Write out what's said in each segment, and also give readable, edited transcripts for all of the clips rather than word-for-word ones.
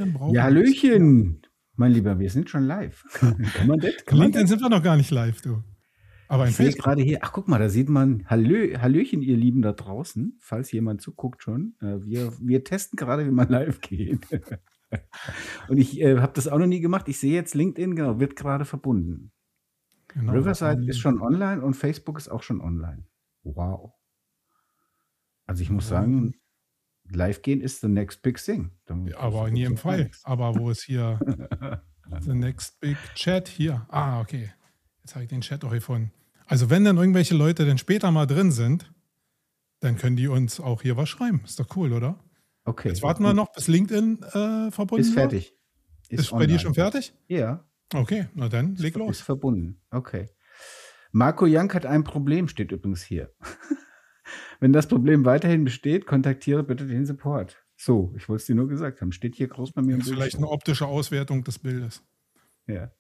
LinkedIn brauchen. Ja, Hallöchen, mein Lieber, wir sind schon live. Kann man das? LinkedIn sind wir noch gar nicht live, du. Aber ich sehe gerade hier, ach guck mal, da sieht man, Hallöchen, ihr Lieben da draußen, falls jemand zuguckt schon. Wir testen gerade, wie man live geht. Und ich habe das auch noch nie gemacht. Ich sehe jetzt LinkedIn, genau, wird gerade verbunden. Genau, Riverside ist schon online und Facebook ist auch schon online. Wow. Also ich muss sagen, live gehen ist the next big thing. Aber in jedem Fall. Aber wo ist hier the next big chat? Hier. Ah, okay. Jetzt habe ich den Chat auch gefunden. Also wenn dann irgendwelche Leute dann später mal drin sind, dann können die uns auch hier was schreiben. Ist doch cool, oder? Okay. Jetzt warten wir noch, bis LinkedIn verbunden ist fertig. Ist bei dir schon fertig? Ja. Okay, na dann leg los. Ist verbunden. Okay. Marco Young hat ein Problem, steht übrigens hier. Wenn das Problem weiterhin besteht, kontaktiere bitte den Support. So, ich wollte es dir nur gesagt haben. Steht hier groß bei mir im Bild. Vielleicht eine optische Auswertung des Bildes. Ja.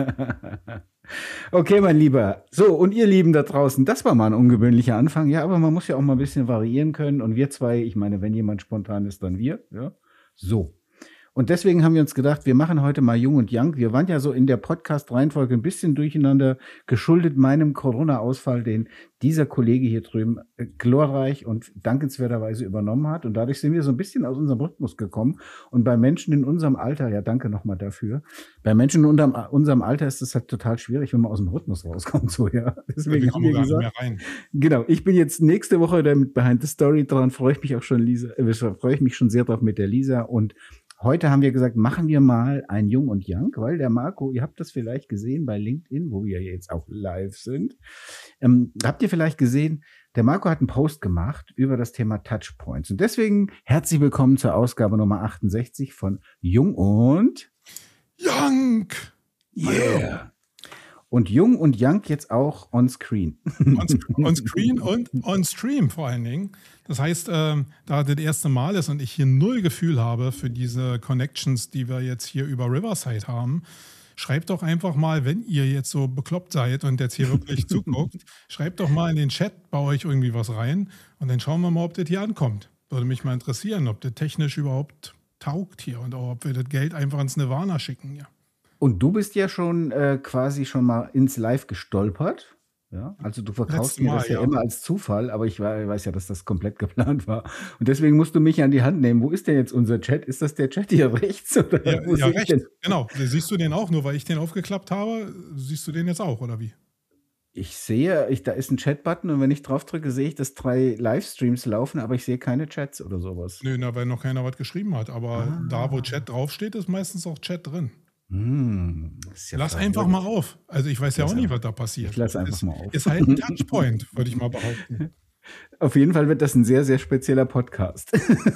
Okay, mein Lieber. So, und ihr Lieben da draußen, das war mal ein ungewöhnlicher Anfang. Ja, aber man muss ja auch mal ein bisschen variieren können. Und wir zwei, ich meine, wenn jemand spontan ist, dann wir. Ja. So. Und deswegen haben wir uns gedacht, wir machen heute mal Jung und Young. Wir waren ja so in der Podcast-Reihenfolge ein bisschen durcheinander, geschuldet meinem Corona-Ausfall, den dieser Kollege hier drüben glorreich und dankenswerterweise übernommen hat. Und dadurch sind wir so ein bisschen aus unserem Rhythmus gekommen. Und bei Menschen in unserem Alter, ja, danke nochmal dafür, bei Menschen in unserem Alter ist es halt total schwierig, wenn man aus dem Rhythmus rauskommt. So, ja. Deswegen haben wir gesagt, genau, ich bin jetzt nächste Woche mit Behind the Story dran, freue ich mich auch schon, freue ich mich schon sehr drauf mit der Lisa. Und heute haben wir gesagt, machen wir mal ein Jung und Young, weil der Marco, ihr habt das vielleicht gesehen bei LinkedIn, wo wir jetzt auch live sind. Habt ihr vielleicht gesehen, der Marco hat einen Post gemacht über das Thema Touchpoints. Und deswegen herzlich willkommen zur Ausgabe Nummer 68 von Jung und Young. Yeah. Und Jung und Young jetzt auch on screen. On screen und on stream vor allen Dingen. Das heißt, da das erste Mal ist und ich hier null Gefühl habe für diese Connections, die wir jetzt hier über Riverside haben, schreibt doch einfach mal, wenn ihr jetzt so bekloppt seid und jetzt hier wirklich zuguckt, schreibt doch mal in den Chat bei euch irgendwie was rein und dann schauen wir mal, ob das hier ankommt. Würde mich mal interessieren, ob das technisch überhaupt taugt hier und auch, ob wir das Geld einfach ins Nirvana schicken hier. Und du bist ja schon quasi schon mal ins Live gestolpert. Ja, also du verkaufst mir das ja immer als Zufall, aber ich weiß ja, dass das komplett geplant war. Und deswegen musst du mich an die Hand nehmen. Wo ist denn jetzt unser Chat? Ist das der Chat hier rechts? Oder ja rechts. Genau. Siehst du den auch? Nur weil ich den aufgeklappt habe, siehst du den jetzt auch, oder wie? Ich sehe, da ist ein Chat-Button und wenn ich drauf drücke, sehe ich, dass 3 Livestreams laufen, aber ich sehe keine Chats oder sowas. Nö, weil noch keiner was geschrieben hat. Aber da, wo Chat draufsteht, ist meistens auch Chat drin. Ja, lass einfach mal auf. Also ich weiß ja auch nie, was da passiert. Ich lass einfach mal auf. Ist halt ein Touchpoint, würde ich mal behaupten. Auf jeden Fall wird das ein sehr, sehr spezieller Podcast.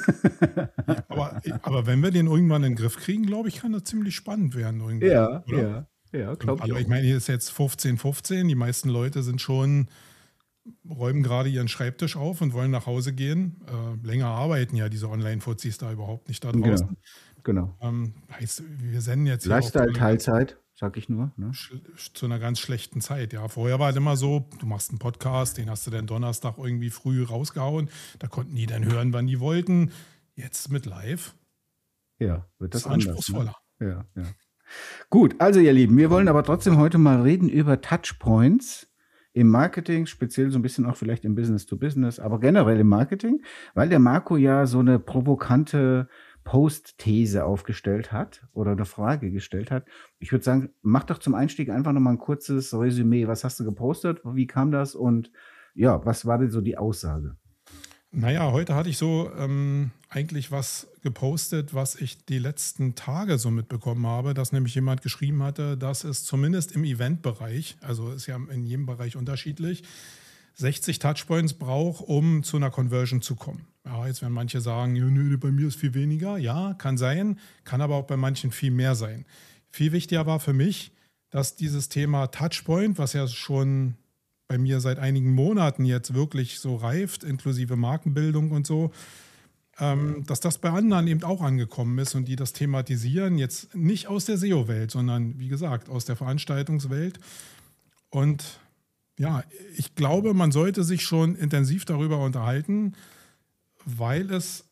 aber wenn wir den irgendwann in den Griff kriegen, glaube ich, kann das ziemlich spannend werden. Irgendwie, ja, oder? Ja, glaube ich. Aber ich meine, hier ist jetzt 15:15. Die meisten Leute sind schon, räumen gerade ihren Schreibtisch auf und wollen nach Hause gehen. Länger arbeiten ja diese Online-Fuzis da überhaupt nicht da draußen. Genau. Heißt, wir senden jetzt Lifestyle-Teilzeit, sag ich nur. Ne? Zu einer ganz schlechten Zeit. Ja, vorher war es immer so, du machst einen Podcast, den hast du dann Donnerstag irgendwie früh rausgehauen. Da konnten die dann hören, wann die wollten. Jetzt mit Live. Ja, wird das anspruchsvoller. Ne? Ja. Gut, also ihr Lieben, wir wollen aber trotzdem heute mal reden über Touchpoints im Marketing, speziell so ein bisschen auch vielleicht im Business to Business, aber generell im Marketing, weil der Marco ja so eine provokante Post-These aufgestellt hat oder eine Frage gestellt hat. Ich würde sagen, mach doch zum Einstieg einfach nochmal ein kurzes Resümee. Was hast du gepostet? Wie kam das? Und ja, was war denn so die Aussage? Naja, heute hatte ich so eigentlich was gepostet, was ich die letzten Tage so mitbekommen habe, dass nämlich jemand geschrieben hatte, dass es zumindest im Eventbereich, also ist ja in jedem Bereich unterschiedlich, 60 Touchpoints braucht, um zu einer Conversion zu kommen. Ja, jetzt werden manche sagen, ja, nö, bei mir ist viel weniger. Ja, kann sein, kann aber auch bei manchen viel mehr sein. Viel wichtiger war für mich, dass dieses Thema Touchpoint, was ja schon bei mir seit einigen Monaten jetzt wirklich so reift, inklusive Markenbildung und so, dass das bei anderen eben auch angekommen ist und die das thematisieren, jetzt nicht aus der SEO-Welt, sondern wie gesagt aus der Veranstaltungswelt. Und ja, ich glaube, man sollte sich schon intensiv darüber unterhalten, weil es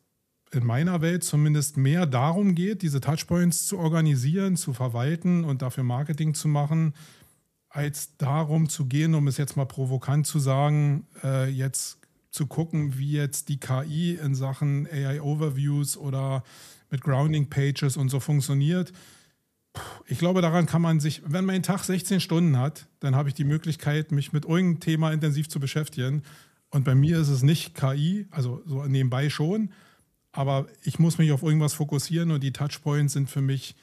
in meiner Welt zumindest mehr darum geht, diese Touchpoints zu organisieren, zu verwalten und dafür Marketing zu machen, als darum zu gehen, um es jetzt mal provokant zu sagen, jetzt zu gucken, wie jetzt die KI in Sachen AI-Overviews oder mit Grounding-Pages und so funktioniert. Ich glaube, daran kann man sich, wenn mein Tag 16 Stunden hat, dann habe ich die Möglichkeit, mich mit irgendeinem Thema intensiv zu beschäftigen. Und bei mir ist es nicht KI, also so nebenbei schon, aber ich muss mich auf irgendwas fokussieren und die Touchpoints sind für mich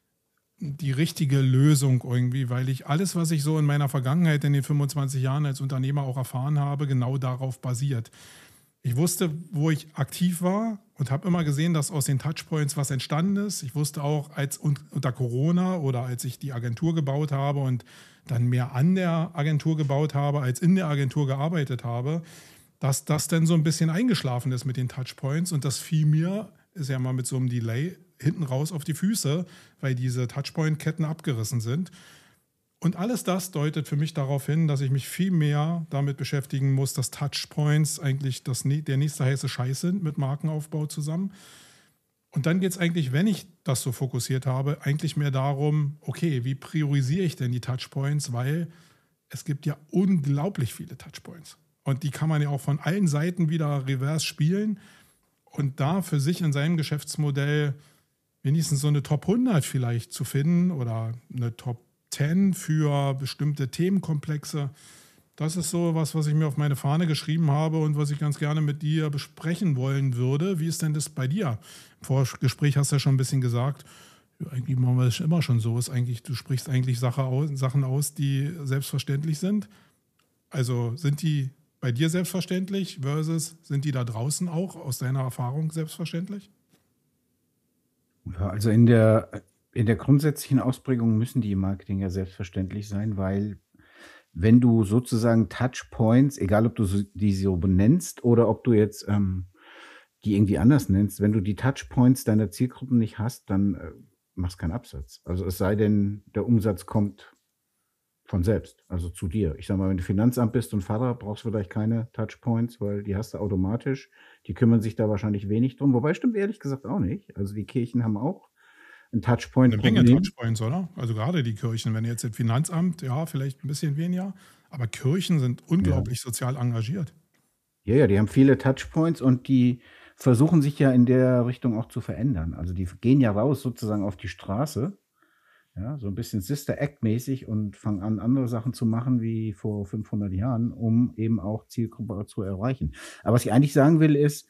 die richtige Lösung irgendwie, weil ich alles, was ich so in meiner Vergangenheit in den 25 Jahren als Unternehmer auch erfahren habe, genau darauf basiert. Ich wusste, wo ich aktiv war und habe immer gesehen, dass aus den Touchpoints was entstanden ist. Ich wusste auch, als unter Corona oder als ich die Agentur gebaut habe und dann mehr an der Agentur gebaut habe, als in der Agentur gearbeitet habe, dass das dann so ein bisschen eingeschlafen ist mit den Touchpoints und das fiel mir, ist ja mal mit so einem Delay, hinten raus auf die Füße, weil diese Touchpoint-Ketten abgerissen sind. Und alles das deutet für mich darauf hin, dass ich mich viel mehr damit beschäftigen muss, dass Touchpoints eigentlich der nächste heiße Scheiß sind mit Markenaufbau zusammen. Und dann geht es eigentlich, wenn ich das so fokussiert habe, eigentlich mehr darum, okay, wie priorisiere ich denn die Touchpoints, weil es gibt ja unglaublich viele Touchpoints. Und die kann man ja auch von allen Seiten wieder reverse spielen und da für sich in seinem Geschäftsmodell wenigstens so eine Top 100 vielleicht zu finden oder eine Top 10 für bestimmte Themenkomplexe. Das ist so was ich mir auf meine Fahne geschrieben habe und was ich ganz gerne mit dir besprechen wollen würde. Wie ist denn das bei dir? Im Vorgespräch hast du ja schon ein bisschen gesagt, ja, eigentlich machen wir das immer schon so. Du sprichst eigentlich Sachen aus, die selbstverständlich sind. Also sind die bei dir selbstverständlich versus sind die da draußen auch aus deiner Erfahrung selbstverständlich? Ja, also in der grundsätzlichen Ausprägung müssen die im Marketing ja selbstverständlich sein, weil wenn du sozusagen Touchpoints, egal ob du die so benennst oder ob du jetzt die irgendwie anders nennst, wenn du die Touchpoints deiner Zielgruppen nicht hast, dann machst keinen Absatz. Also es sei denn, der Umsatz kommt von selbst, also zu dir. Ich sag mal, wenn du Finanzamt bist und Vater, brauchst du vielleicht keine Touchpoints, weil die hast du automatisch. Die kümmern sich da wahrscheinlich wenig drum. Wobei stimmt ehrlich gesagt auch nicht. Also die Kirchen haben auch ein Eine Menge Touchpoint-Problem. Touchpoints, oder? Also gerade die Kirchen, wenn jetzt das Finanzamt, ja, vielleicht ein bisschen weniger, aber Kirchen sind Ja. unglaublich sozial engagiert. Ja, die haben viele Touchpoints und die versuchen sich ja in der Richtung auch zu verändern. Also die gehen ja raus sozusagen auf die Straße, ja, so ein bisschen Sister Act-mäßig und fangen an, andere Sachen zu machen wie vor 500 Jahren, um eben auch Zielgruppe zu erreichen. Aber was ich eigentlich sagen will, ist,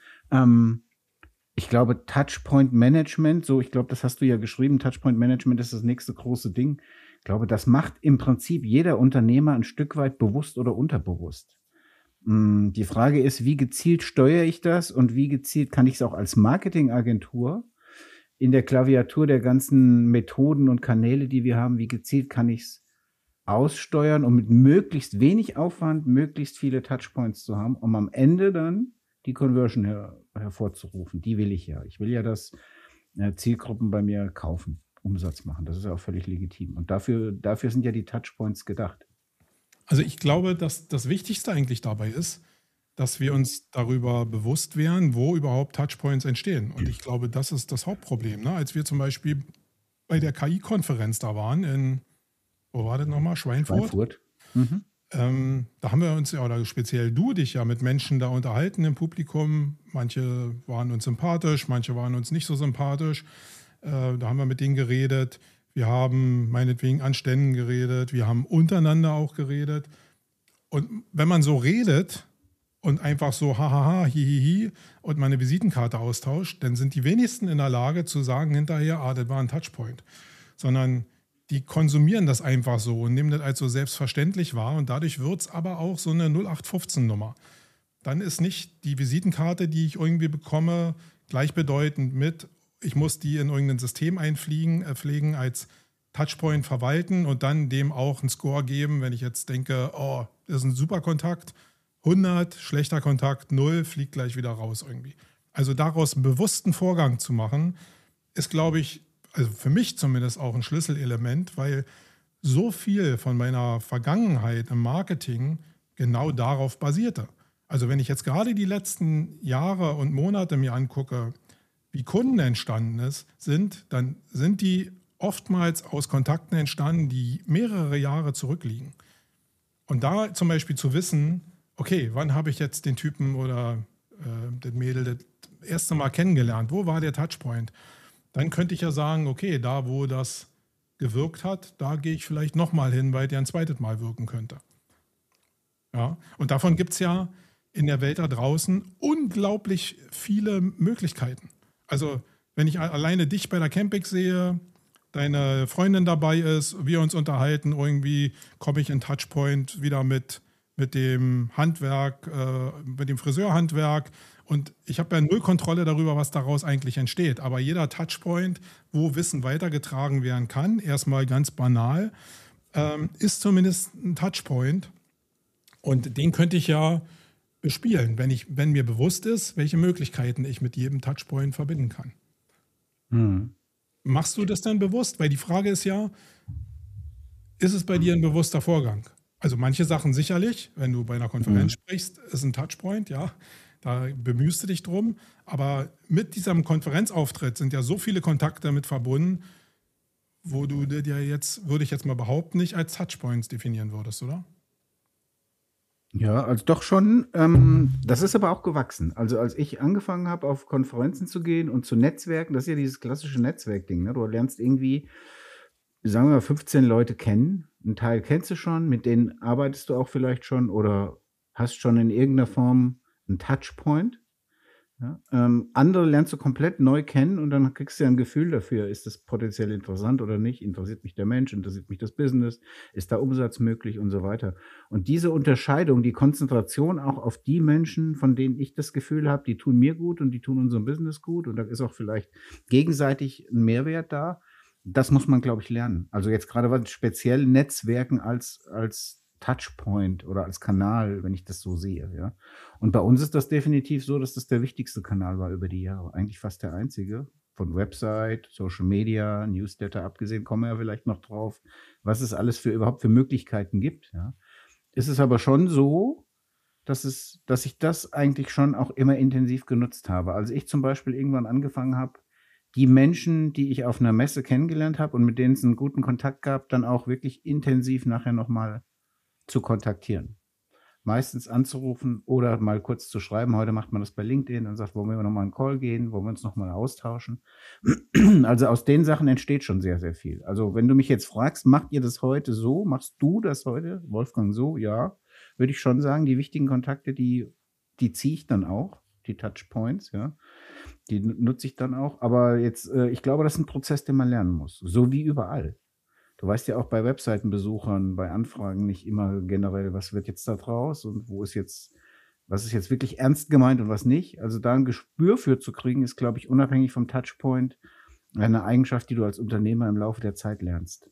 ich glaube, Touchpoint Management, ich glaube, das hast du ja geschrieben, Touchpoint Management ist das nächste große Ding. Ich glaube, das macht im Prinzip jeder Unternehmer ein Stück weit bewusst oder unterbewusst. Die Frage ist, wie gezielt steuere ich das und wie gezielt kann ich es auch als Marketingagentur in der Klaviatur der ganzen Methoden und Kanäle, die wir haben, wie gezielt kann ich es aussteuern, um mit möglichst wenig Aufwand möglichst viele Touchpoints zu haben, um am Ende dann die Conversion hervorzurufen. Die will ich ja. Ich will ja, dass Zielgruppen bei mir kaufen, Umsatz machen. Das ist ja auch völlig legitim. Und dafür sind ja die Touchpoints gedacht. Also ich glaube, dass das Wichtigste eigentlich dabei ist, dass wir uns darüber bewusst wären, wo überhaupt Touchpoints entstehen. Und ich glaube, das ist das Hauptproblem. Ne? Als wir zum Beispiel bei der KI-Konferenz da waren wo war das nochmal? Schweinfurt. Mhm. Da haben wir uns ja, oder speziell du dich ja mit Menschen da unterhalten im Publikum. Manche waren uns sympathisch, manche waren uns nicht so sympathisch. Da haben wir mit denen geredet. Wir haben meinetwegen an Ständen geredet. Wir haben untereinander auch geredet. Und wenn man so redet und einfach so hahaha, hihihi und meine Visitenkarte austauscht, dann sind die wenigsten in der Lage zu sagen hinterher, das war ein Touchpoint. Sondern die konsumieren das einfach so und nehmen das als so selbstverständlich wahr und dadurch wird es aber auch so eine 0815-Nummer. Dann ist nicht die Visitenkarte, die ich irgendwie bekomme, gleichbedeutend mit, ich muss die in irgendein System pflegen, als Touchpoint verwalten und dann dem auch einen Score geben, wenn ich jetzt denke, oh, das ist ein super Kontakt, 100, schlechter Kontakt, 0, fliegt gleich wieder raus irgendwie. Also daraus einen bewussten Vorgang zu machen, ist, glaube ich, also für mich zumindest auch ein Schlüsselelement, weil so viel von meiner Vergangenheit im Marketing genau darauf basierte. Also wenn ich jetzt gerade die letzten Jahre und Monate mir angucke, wie Kunden entstanden sind, dann sind die oftmals aus Kontakten entstanden, die mehrere Jahre zurückliegen. Und da zum Beispiel zu wissen, okay, wann habe ich jetzt den Typen oder das Mädel das erste Mal kennengelernt? Wo war der Touchpoint? Dann könnte ich ja sagen, okay, da wo das gewirkt hat, da gehe ich vielleicht nochmal hin, weil der ein zweites Mal wirken könnte. Ja? Und davon gibt es ja in der Welt da draußen unglaublich viele Möglichkeiten. Also wenn ich alleine dich bei der Campix sehe, deine Freundin dabei ist, wir uns unterhalten, irgendwie komme ich in Touchpoint wieder mit dem Handwerk, mit dem Friseurhandwerk und ich habe ja null Kontrolle darüber, was daraus eigentlich entsteht. Aber jeder Touchpoint, wo Wissen weitergetragen werden kann, erstmal ganz banal, ist zumindest ein Touchpoint und den könnte ich ja bespielen, wenn mir bewusst ist, welche Möglichkeiten ich mit jedem Touchpoint verbinden kann. Machst du das dann bewusst? Weil die Frage ist ja, ist es bei dir ein bewusster Vorgang? Also manche Sachen sicherlich, wenn du bei einer Konferenz sprichst, ist ein Touchpoint, ja, da bemühst du dich drum. Aber mit diesem Konferenzauftritt sind ja so viele Kontakte mit verbunden, wo du dir jetzt, würde ich jetzt mal behaupten, nicht als Touchpoints definieren würdest, oder? Ja, also doch schon. Das ist aber auch gewachsen. Also als ich angefangen habe, auf Konferenzen zu gehen und zu Netzwerken, das ist ja dieses klassische Netzwerkding. Ne? Du lernst irgendwie, sagen wir mal, 15 Leute kennen. Einen Teil kennst du schon, mit denen arbeitest du auch vielleicht schon oder hast schon in irgendeiner Form einen Touchpoint. Ja? Andere lernst du komplett neu kennen und dann kriegst du ja ein Gefühl dafür, ist das potenziell interessant oder nicht, interessiert mich der Mensch, interessiert mich das Business, ist da Umsatz möglich und so weiter. Und diese Unterscheidung, die Konzentration auch auf die Menschen, von denen ich das Gefühl habe, die tun mir gut und die tun unserem Business gut und da ist auch vielleicht gegenseitig ein Mehrwert da, das muss man, glaube ich, lernen. Also jetzt gerade was speziell Netzwerken als Touchpoint oder als Kanal, wenn ich das so sehe, ja. Und bei uns ist das definitiv so, dass das der wichtigste Kanal war über die Jahre. Eigentlich fast der einzige. Von Website, Social Media, Newsletter abgesehen, kommen wir ja vielleicht noch drauf, was es alles überhaupt für Möglichkeiten gibt, ja. Ist es aber schon so, dass ich das eigentlich schon auch immer intensiv genutzt habe. Als ich zum Beispiel irgendwann angefangen habe, die Menschen, die ich auf einer Messe kennengelernt habe und mit denen es einen guten Kontakt gab, dann auch wirklich intensiv nachher nochmal zu kontaktieren. Meistens anzurufen oder mal kurz zu schreiben. Heute macht man das bei LinkedIn und sagt, wollen wir nochmal einen Call gehen, wollen wir uns nochmal austauschen. Also aus den Sachen entsteht schon sehr, sehr viel. Also wenn du mich jetzt fragst, macht ihr das heute so? Machst du das heute, Wolfgang, so? Ja, würde ich schon sagen, die wichtigen Kontakte, die ziehe ich dann auch, die Touchpoints, ja. Die nutze ich dann auch. Aber jetzt, ich glaube, das ist ein Prozess, den man lernen muss. So wie überall. Du weißt ja auch bei Webseitenbesuchern, bei Anfragen nicht immer generell, was wird jetzt da draus und was ist jetzt wirklich ernst gemeint und was nicht. Also da ein Gespür für zu kriegen, ist, glaube ich, unabhängig vom Touchpoint eine Eigenschaft, die du als Unternehmer im Laufe der Zeit lernst.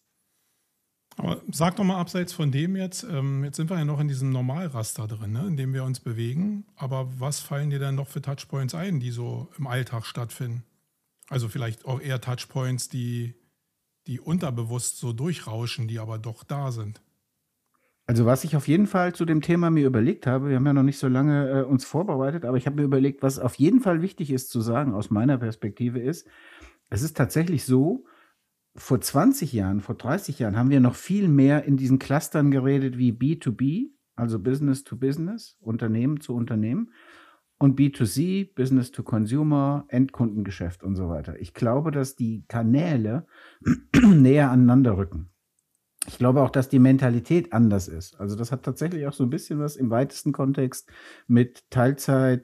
Aber sag doch mal abseits von dem jetzt sind wir ja noch in diesem Normalraster drin, ne, in dem wir uns bewegen. Aber was fallen dir denn noch für Touchpoints ein, die so im Alltag stattfinden? Also vielleicht auch eher Touchpoints, die unterbewusst so durchrauschen, die aber doch da sind. Also was ich auf jeden Fall zu dem Thema mir überlegt habe, wir haben ja noch nicht so lange uns vorbereitet, aber ich habe mir überlegt, was auf jeden Fall wichtig ist zu sagen aus meiner Perspektive ist, es ist tatsächlich so, vor 20 Jahren, vor 30 Jahren haben wir noch viel mehr in diesen Clustern geredet wie B2B, also Business to Business, Unternehmen zu Unternehmen und B2C, Business to Consumer, Endkundengeschäft und so weiter. Ich glaube, dass die Kanäle näher aneinander rücken. Ich glaube auch, dass die Mentalität anders ist. Also das hat tatsächlich auch so ein bisschen was im weitesten Kontext mit Teilzeit,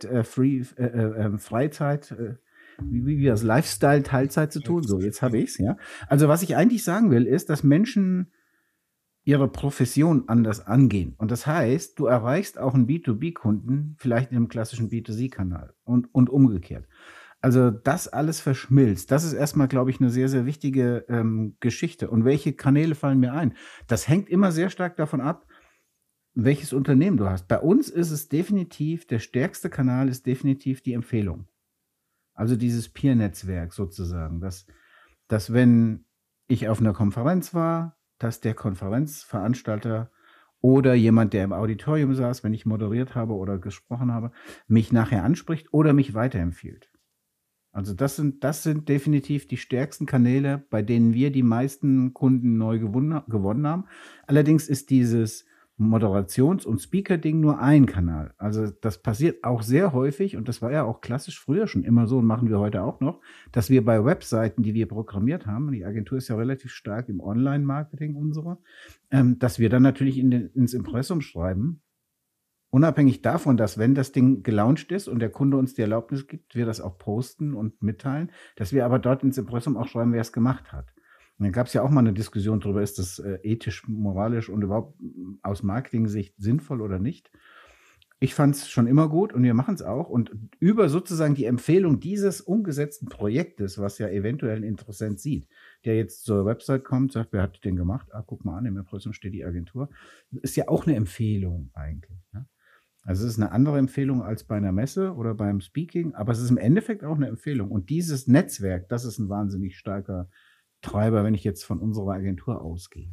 Freizeit, wie das Lifestyle Teilzeit zu tun. So, jetzt habe ich es, ja. Also was ich eigentlich sagen will, ist, dass Menschen ihre Profession anders angehen. Und das heißt, du erreichst auch einen B2B-Kunden vielleicht in einem klassischen B2C-Kanal und umgekehrt. Also das alles verschmilzt. Das ist erstmal, glaube ich, eine sehr, sehr wichtige Geschichte. Und welche Kanäle fallen mir ein? Das hängt immer sehr stark davon ab, welches Unternehmen du hast. Bei uns ist es definitiv, der stärkste Kanal ist definitiv die Empfehlung. Also dieses Peer-Netzwerk sozusagen, dass wenn ich auf einer Konferenz war, dass der Konferenzveranstalter oder jemand, der im Auditorium saß, wenn ich moderiert habe oder gesprochen habe, mich nachher anspricht oder mich weiterempfiehlt. Also das sind definitiv die stärksten Kanäle, bei denen wir die meisten Kunden neu gewonnen haben. Allerdings ist dieses Moderations- und Speaker-Ding nur ein Kanal. Also das passiert auch sehr häufig und das war ja auch klassisch früher schon immer so und machen wir heute auch noch, dass wir bei Webseiten, die wir programmiert haben, die Agentur ist ja relativ stark im Online-Marketing unserer, dass wir dann natürlich ins Impressum schreiben, unabhängig davon, dass wenn das Ding gelauncht ist und der Kunde uns die Erlaubnis gibt, wir das auch posten und mitteilen, dass wir aber dort ins Impressum auch schreiben, wer es gemacht hat. Und dann gab es ja auch mal eine Diskussion darüber, ist das ethisch, moralisch und überhaupt aus Marketing-Sicht sinnvoll oder nicht. Ich fand es schon immer gut und wir machen es auch. Und über sozusagen die Empfehlung dieses umgesetzten Projektes, was ja eventuell ein Interessent sieht, der jetzt zur Website kommt, sagt, wer hat den gemacht? Ah, guck mal an, im Impressum steht die Agentur. Ist ja auch eine Empfehlung eigentlich. Ne? Also es ist eine andere Empfehlung als bei einer Messe oder beim Speaking, aber es ist im Endeffekt auch eine Empfehlung. Und dieses Netzwerk, das ist ein wahnsinnig starker Treiber, wenn ich jetzt von unserer Agentur ausgehe.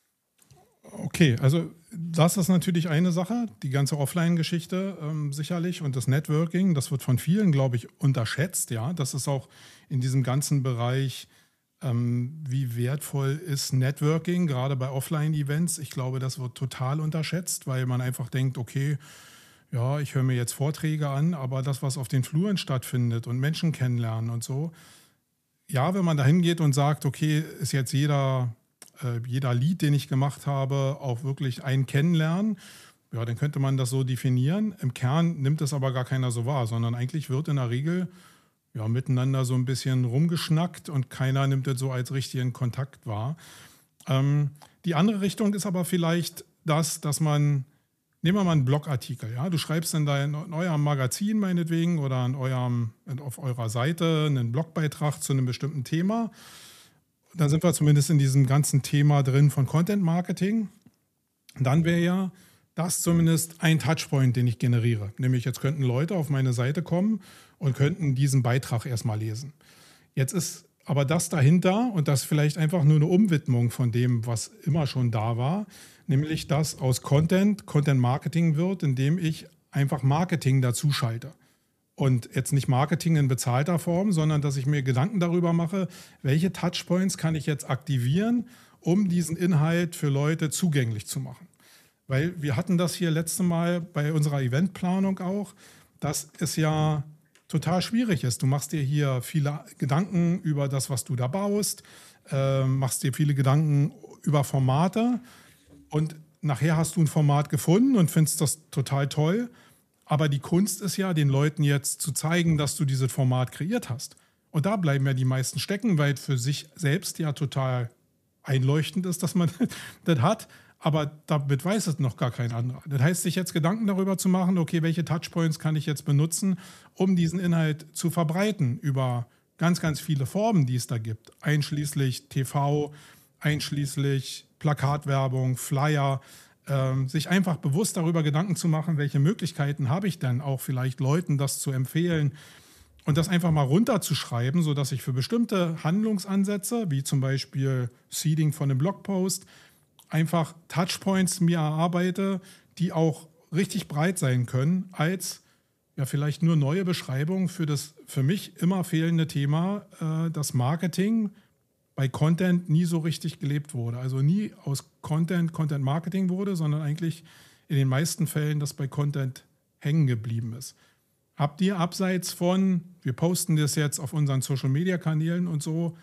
Okay, also das ist natürlich eine Sache, die ganze Offline-Geschichte sicherlich und das Networking, das wird von vielen, glaube ich, unterschätzt. Ja, das ist auch in diesem ganzen Bereich, wie wertvoll ist Networking, gerade bei Offline-Events. Ich glaube, das wird total unterschätzt, weil man einfach denkt, okay, ja, ich höre mir jetzt Vorträge an, aber das, was auf den Fluren stattfindet und Menschen kennenlernen und so, ja, wenn man da hingeht und sagt, okay, ist jetzt jeder Lied, den ich gemacht habe, auch wirklich ein Kennenlernen, ja, dann könnte man das so definieren. Im Kern nimmt es aber gar keiner so wahr, sondern eigentlich wird in der Regel ja, miteinander so ein bisschen rumgeschnackt und keiner nimmt das so als richtigen Kontakt wahr. Die andere Richtung ist aber vielleicht dass man, nehmen wir mal einen Blogartikel, ja, du schreibst in eurem Magazin meinetwegen oder auf eurer Seite einen Blogbeitrag zu einem bestimmten Thema. Dann sind wir zumindest in diesem ganzen Thema drin von Content Marketing. Dann wäre ja das zumindest ein Touchpoint, den ich generiere. Nämlich jetzt könnten Leute auf meine Seite kommen und könnten diesen Beitrag erstmal lesen. Jetzt ist aber das dahinter und das vielleicht einfach nur eine Umwidmung von dem, was immer schon da war, nämlich dass aus Content Marketing wird, indem ich einfach Marketing dazu schalte. Und jetzt nicht Marketing in bezahlter Form, sondern dass ich mir Gedanken darüber mache, welche Touchpoints kann ich jetzt aktivieren, um diesen Inhalt für Leute zugänglich zu machen. Weil wir hatten das hier letzte Mal bei unserer Eventplanung auch, dass es ja total schwierig ist. Du machst dir hier viele Gedanken über das, was du da baust, machst dir viele Gedanken über Formate und nachher hast du ein Format gefunden und findest das total toll. Aber die Kunst ist ja, den Leuten jetzt zu zeigen, dass du dieses Format kreiert hast. Und da bleiben ja die meisten stecken, weil für sich selbst ja total einleuchtend ist, dass man das hat. Aber damit weiß es noch gar kein anderer. Das heißt, sich jetzt Gedanken darüber zu machen, okay, welche Touchpoints kann ich jetzt benutzen, um diesen Inhalt zu verbreiten über ganz, ganz viele Formen, die es da gibt. Einschließlich TV, einschließlich Plakatwerbung, Flyer, sich einfach bewusst darüber Gedanken zu machen, welche Möglichkeiten habe ich denn auch vielleicht Leuten das zu empfehlen und das einfach mal runterzuschreiben, sodass ich für bestimmte Handlungsansätze, wie zum Beispiel Seeding von einem Blogpost, einfach Touchpoints mir erarbeite, die auch richtig breit sein können, als ja vielleicht nur neue Beschreibung für das für mich immer fehlende Thema, das Marketing bei Content nie so richtig gelebt wurde. Also nie aus Content Marketing wurde, sondern eigentlich in den meisten Fällen das bei Content hängen geblieben ist. Habt ihr abseits von, wir posten das jetzt auf unseren Social-Media-Kanälen und so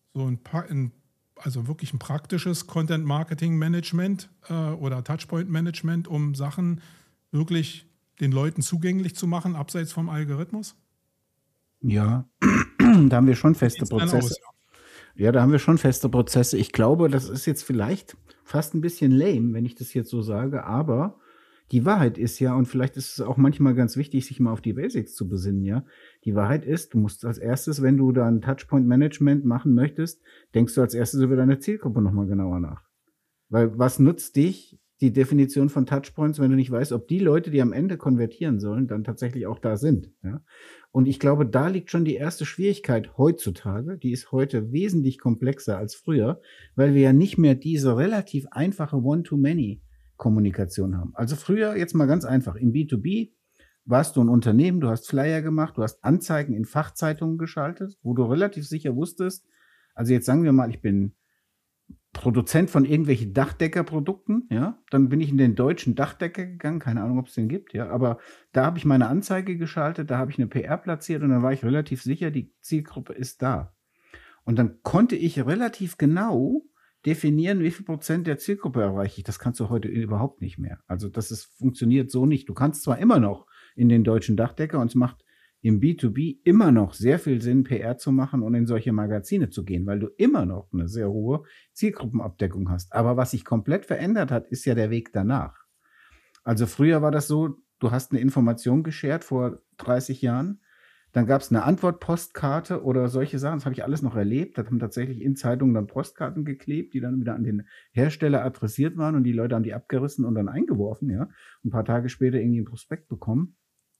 also wirklich ein praktisches Content Marketing Management oder Touchpoint Management, um Sachen wirklich den Leuten zugänglich zu machen, abseits vom Algorithmus? Ja, da haben wir schon feste Sieht's dann Prozesse. aus? Ja, da haben wir schon feste Prozesse. Ich glaube, das ist jetzt vielleicht fast ein bisschen lame, wenn ich das jetzt so sage, aber die Wahrheit ist ja, und vielleicht ist es auch manchmal ganz wichtig, sich mal auf die Basics zu besinnen, ja. Die Wahrheit ist, du musst als erstes, wenn du da ein Touchpoint-Management machen möchtest, denkst du als erstes über deine Zielgruppe nochmal genauer nach. Weil was nutzt dich die Definition von Touchpoints, wenn du nicht weißt, ob die Leute, die am Ende konvertieren sollen, dann tatsächlich auch da sind, ja. Und ich glaube, da liegt schon die erste Schwierigkeit heutzutage. Die ist heute wesentlich komplexer als früher, weil wir ja nicht mehr diese relativ einfache One-to-Many-Kommunikation haben. Also früher, jetzt mal ganz einfach, im B2B warst du ein Unternehmen, du hast Flyer gemacht, du hast Anzeigen in Fachzeitungen geschaltet, wo du relativ sicher wusstest, also jetzt sagen wir mal, ich bin Produzent von irgendwelchen Dachdeckerprodukten, ja, dann bin ich in den deutschen Dachdecker gegangen, keine Ahnung, ob es den gibt, ja, aber da habe ich meine Anzeige geschaltet, da habe ich eine PR platziert und dann war ich relativ sicher, die Zielgruppe ist da. Und dann konnte ich relativ genau definieren, wie viel Prozent der Zielgruppe erreiche ich. Das kannst du heute überhaupt nicht mehr. Also funktioniert so nicht. Du kannst zwar immer noch in den deutschen Dachdecker und es macht im B2B immer noch sehr viel Sinn, PR zu machen und in solche Magazine zu gehen, weil du immer noch eine sehr hohe Zielgruppenabdeckung hast. Aber was sich komplett verändert hat, ist ja der Weg danach. Also früher war das so, du hast eine Information geshared vor 30 Jahren, dann gab es eine Antwortpostkarte oder solche Sachen, das habe ich alles noch erlebt. Da haben tatsächlich in Zeitungen dann Postkarten geklebt, die dann wieder an den Hersteller adressiert waren und die Leute haben die abgerissen und dann eingeworfen, ja. Ein paar Tage später irgendwie ein Prospekt bekommen.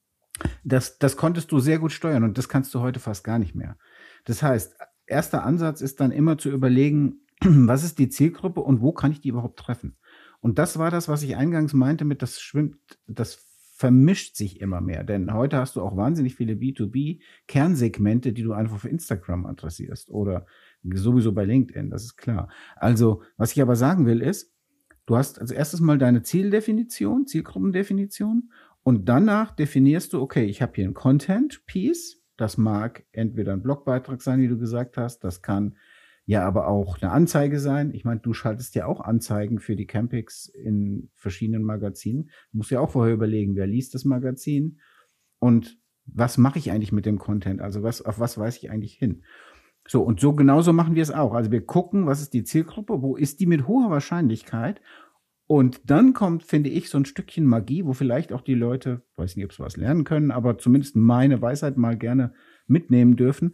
Das konntest du sehr gut steuern und das kannst du heute fast gar nicht mehr. Das heißt, erster Ansatz ist dann immer zu überlegen, was ist die Zielgruppe und wo kann ich die überhaupt treffen? Und das war das, was ich eingangs meinte mit das vermischt sich immer mehr, denn heute hast du auch wahnsinnig viele B2B-Kernsegmente, die du einfach auf Instagram adressierst oder sowieso bei LinkedIn, das ist klar. Also, was ich aber sagen will ist, du hast als erstes mal deine Zieldefinition, Zielgruppendefinition und danach definierst du, okay, ich habe hier ein Content-Piece, das mag entweder ein Blogbeitrag sein, wie du gesagt hast, das kann ja aber auch eine Anzeige sein. Ich meine, du schaltest ja auch Anzeigen für die Campix in verschiedenen Magazinen. Du musst ja auch vorher überlegen, wer liest das Magazin und was mache ich eigentlich mit dem Content? Also auf was weise ich eigentlich hin? So, und so genauso machen wir es auch. Also wir gucken, was ist die Zielgruppe, wo ist die mit hoher Wahrscheinlichkeit? Und dann kommt, finde ich, so ein Stückchen Magie, wo vielleicht auch die Leute, weiß nicht, ob sie was lernen können, aber zumindest meine Weisheit mal gerne mitnehmen dürfen.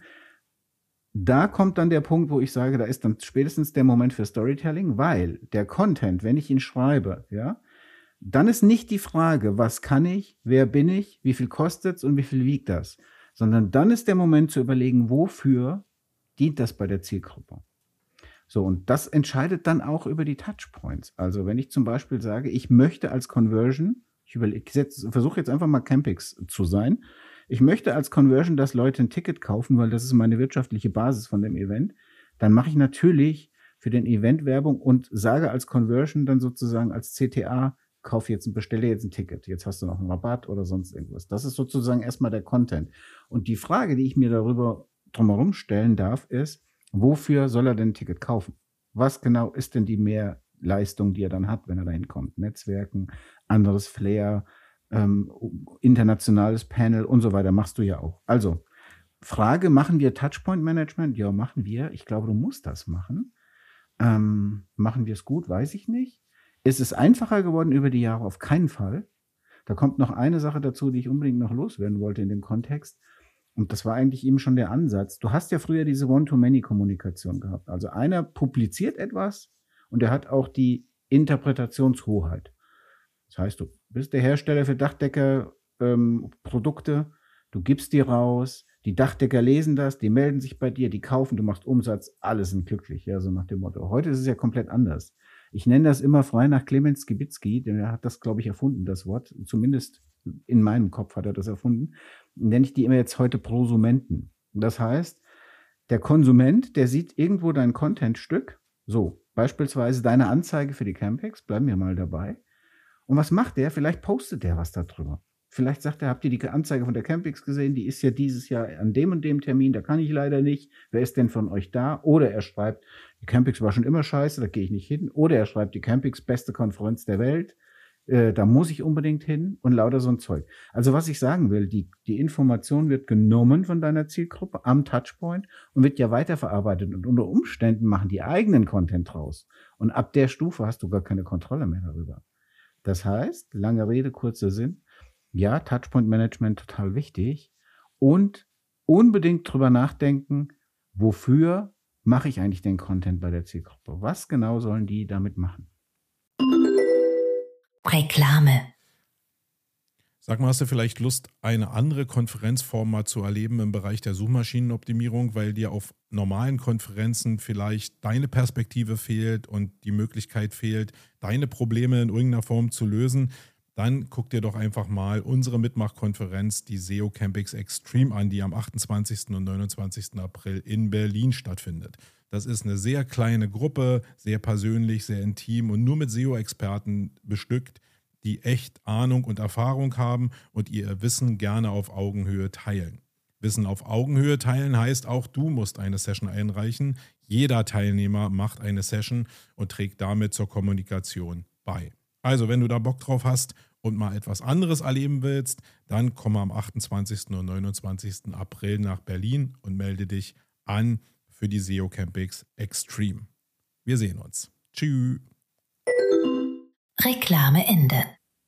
Da kommt dann der Punkt, wo ich sage, da ist dann spätestens der Moment für Storytelling, weil der Content, wenn ich ihn schreibe, ja, dann ist nicht die Frage, was kann ich, wer bin ich, wie viel kostet es und wie viel wiegt das, sondern dann ist der Moment zu überlegen, wofür dient das bei der Zielgruppe. So, und das entscheidet dann auch über die Touchpoints. Also wenn ich zum Beispiel sage, ich möchte als Conversion, versuche jetzt einfach mal Campix zu sein, ich möchte als Conversion, dass Leute ein Ticket kaufen, weil das ist meine wirtschaftliche Basis von dem Event, dann mache ich natürlich für den Event Werbung und sage als Conversion dann sozusagen als CTA, bestelle jetzt ein Ticket, jetzt hast du noch einen Rabatt oder sonst irgendwas. Das ist sozusagen erstmal der Content. Und die Frage, die ich mir drumherum stellen darf, ist, wofür soll er denn ein Ticket kaufen? Was genau ist denn die Mehrleistung, die er dann hat, wenn er dahin kommt? Netzwerken, anderes Flair, internationales Panel und so weiter, machst du ja auch. Also, Frage, machen wir Touchpoint-Management? Ja, machen wir. Ich glaube, du musst das machen. Machen wir es gut? Weiß ich nicht. Ist es einfacher geworden über die Jahre? Auf keinen Fall. Da kommt noch eine Sache dazu, die ich unbedingt noch loswerden wollte in dem Kontext. Und das war eigentlich eben schon der Ansatz. Du hast ja früher diese One-to-Many-Kommunikation gehabt. Also einer publiziert etwas und er hat auch die Interpretationshoheit. Das heißt, du bist der Hersteller für Dachdecker-Produkte, du gibst die raus, die Dachdecker lesen das, die melden sich bei dir, die kaufen, du machst Umsatz, alle sind glücklich, ja, so nach dem Motto. Heute ist es ja komplett anders. Ich nenne das immer frei nach Clemens Skibitzky, denn er hat das, glaube ich, erfunden, das Wort. Zumindest in meinem Kopf hat er das erfunden. Nenne ich die immer jetzt heute Prosumenten. Das heißt, der Konsument, der sieht irgendwo dein Contentstück, so, beispielsweise deine Anzeige für die Campix, bleiben wir mal dabei. Und was macht der? Vielleicht postet der was darüber. Vielleicht sagt er, habt ihr die Anzeige von der Campix gesehen? Die ist ja dieses Jahr an dem und dem Termin, da kann ich leider nicht. Wer ist denn von euch da? Oder er schreibt, die Campix war schon immer scheiße, da gehe ich nicht hin. Oder er schreibt, die Campix, beste Konferenz der Welt, da muss ich unbedingt hin und lauter so ein Zeug. Also was ich sagen will, die Information wird genommen von deiner Zielgruppe am Touchpoint und wird ja weiterverarbeitet und unter Umständen machen die eigenen Content draus. Und ab der Stufe hast du gar keine Kontrolle mehr darüber. Das heißt, lange Rede, kurzer Sinn, ja, Touchpoint-Management total wichtig und unbedingt drüber nachdenken, wofür mache ich eigentlich den Content bei der Zielgruppe? Was genau sollen die damit machen? Reklame. Sag mal, hast du vielleicht Lust, eine andere Konferenzform mal zu erleben im Bereich der Suchmaschinenoptimierung, weil dir auf normalen Konferenzen vielleicht deine Perspektive fehlt und die Möglichkeit fehlt, deine Probleme in irgendeiner Form zu lösen? dann guck dir doch einfach mal unsere Mitmachkonferenz, die SEO Campix Extreme an, die am 28. und 29. April in Berlin stattfindet. Das ist eine sehr kleine Gruppe, sehr persönlich, sehr intim und nur mit SEO-Experten bestückt, die echt Ahnung und Erfahrung haben und ihr Wissen gerne auf Augenhöhe teilen. Wissen auf Augenhöhe teilen heißt auch, du musst eine Session einreichen. Jeder Teilnehmer macht eine Session und trägt damit zur Kommunikation bei. Also, wenn du da Bock drauf hast und mal etwas anderes erleben willst, dann komm am 28. und 29. April nach Berlin und melde dich an für die SEO Campix Extreme. Wir sehen uns. Tschüss. Reklame Ende.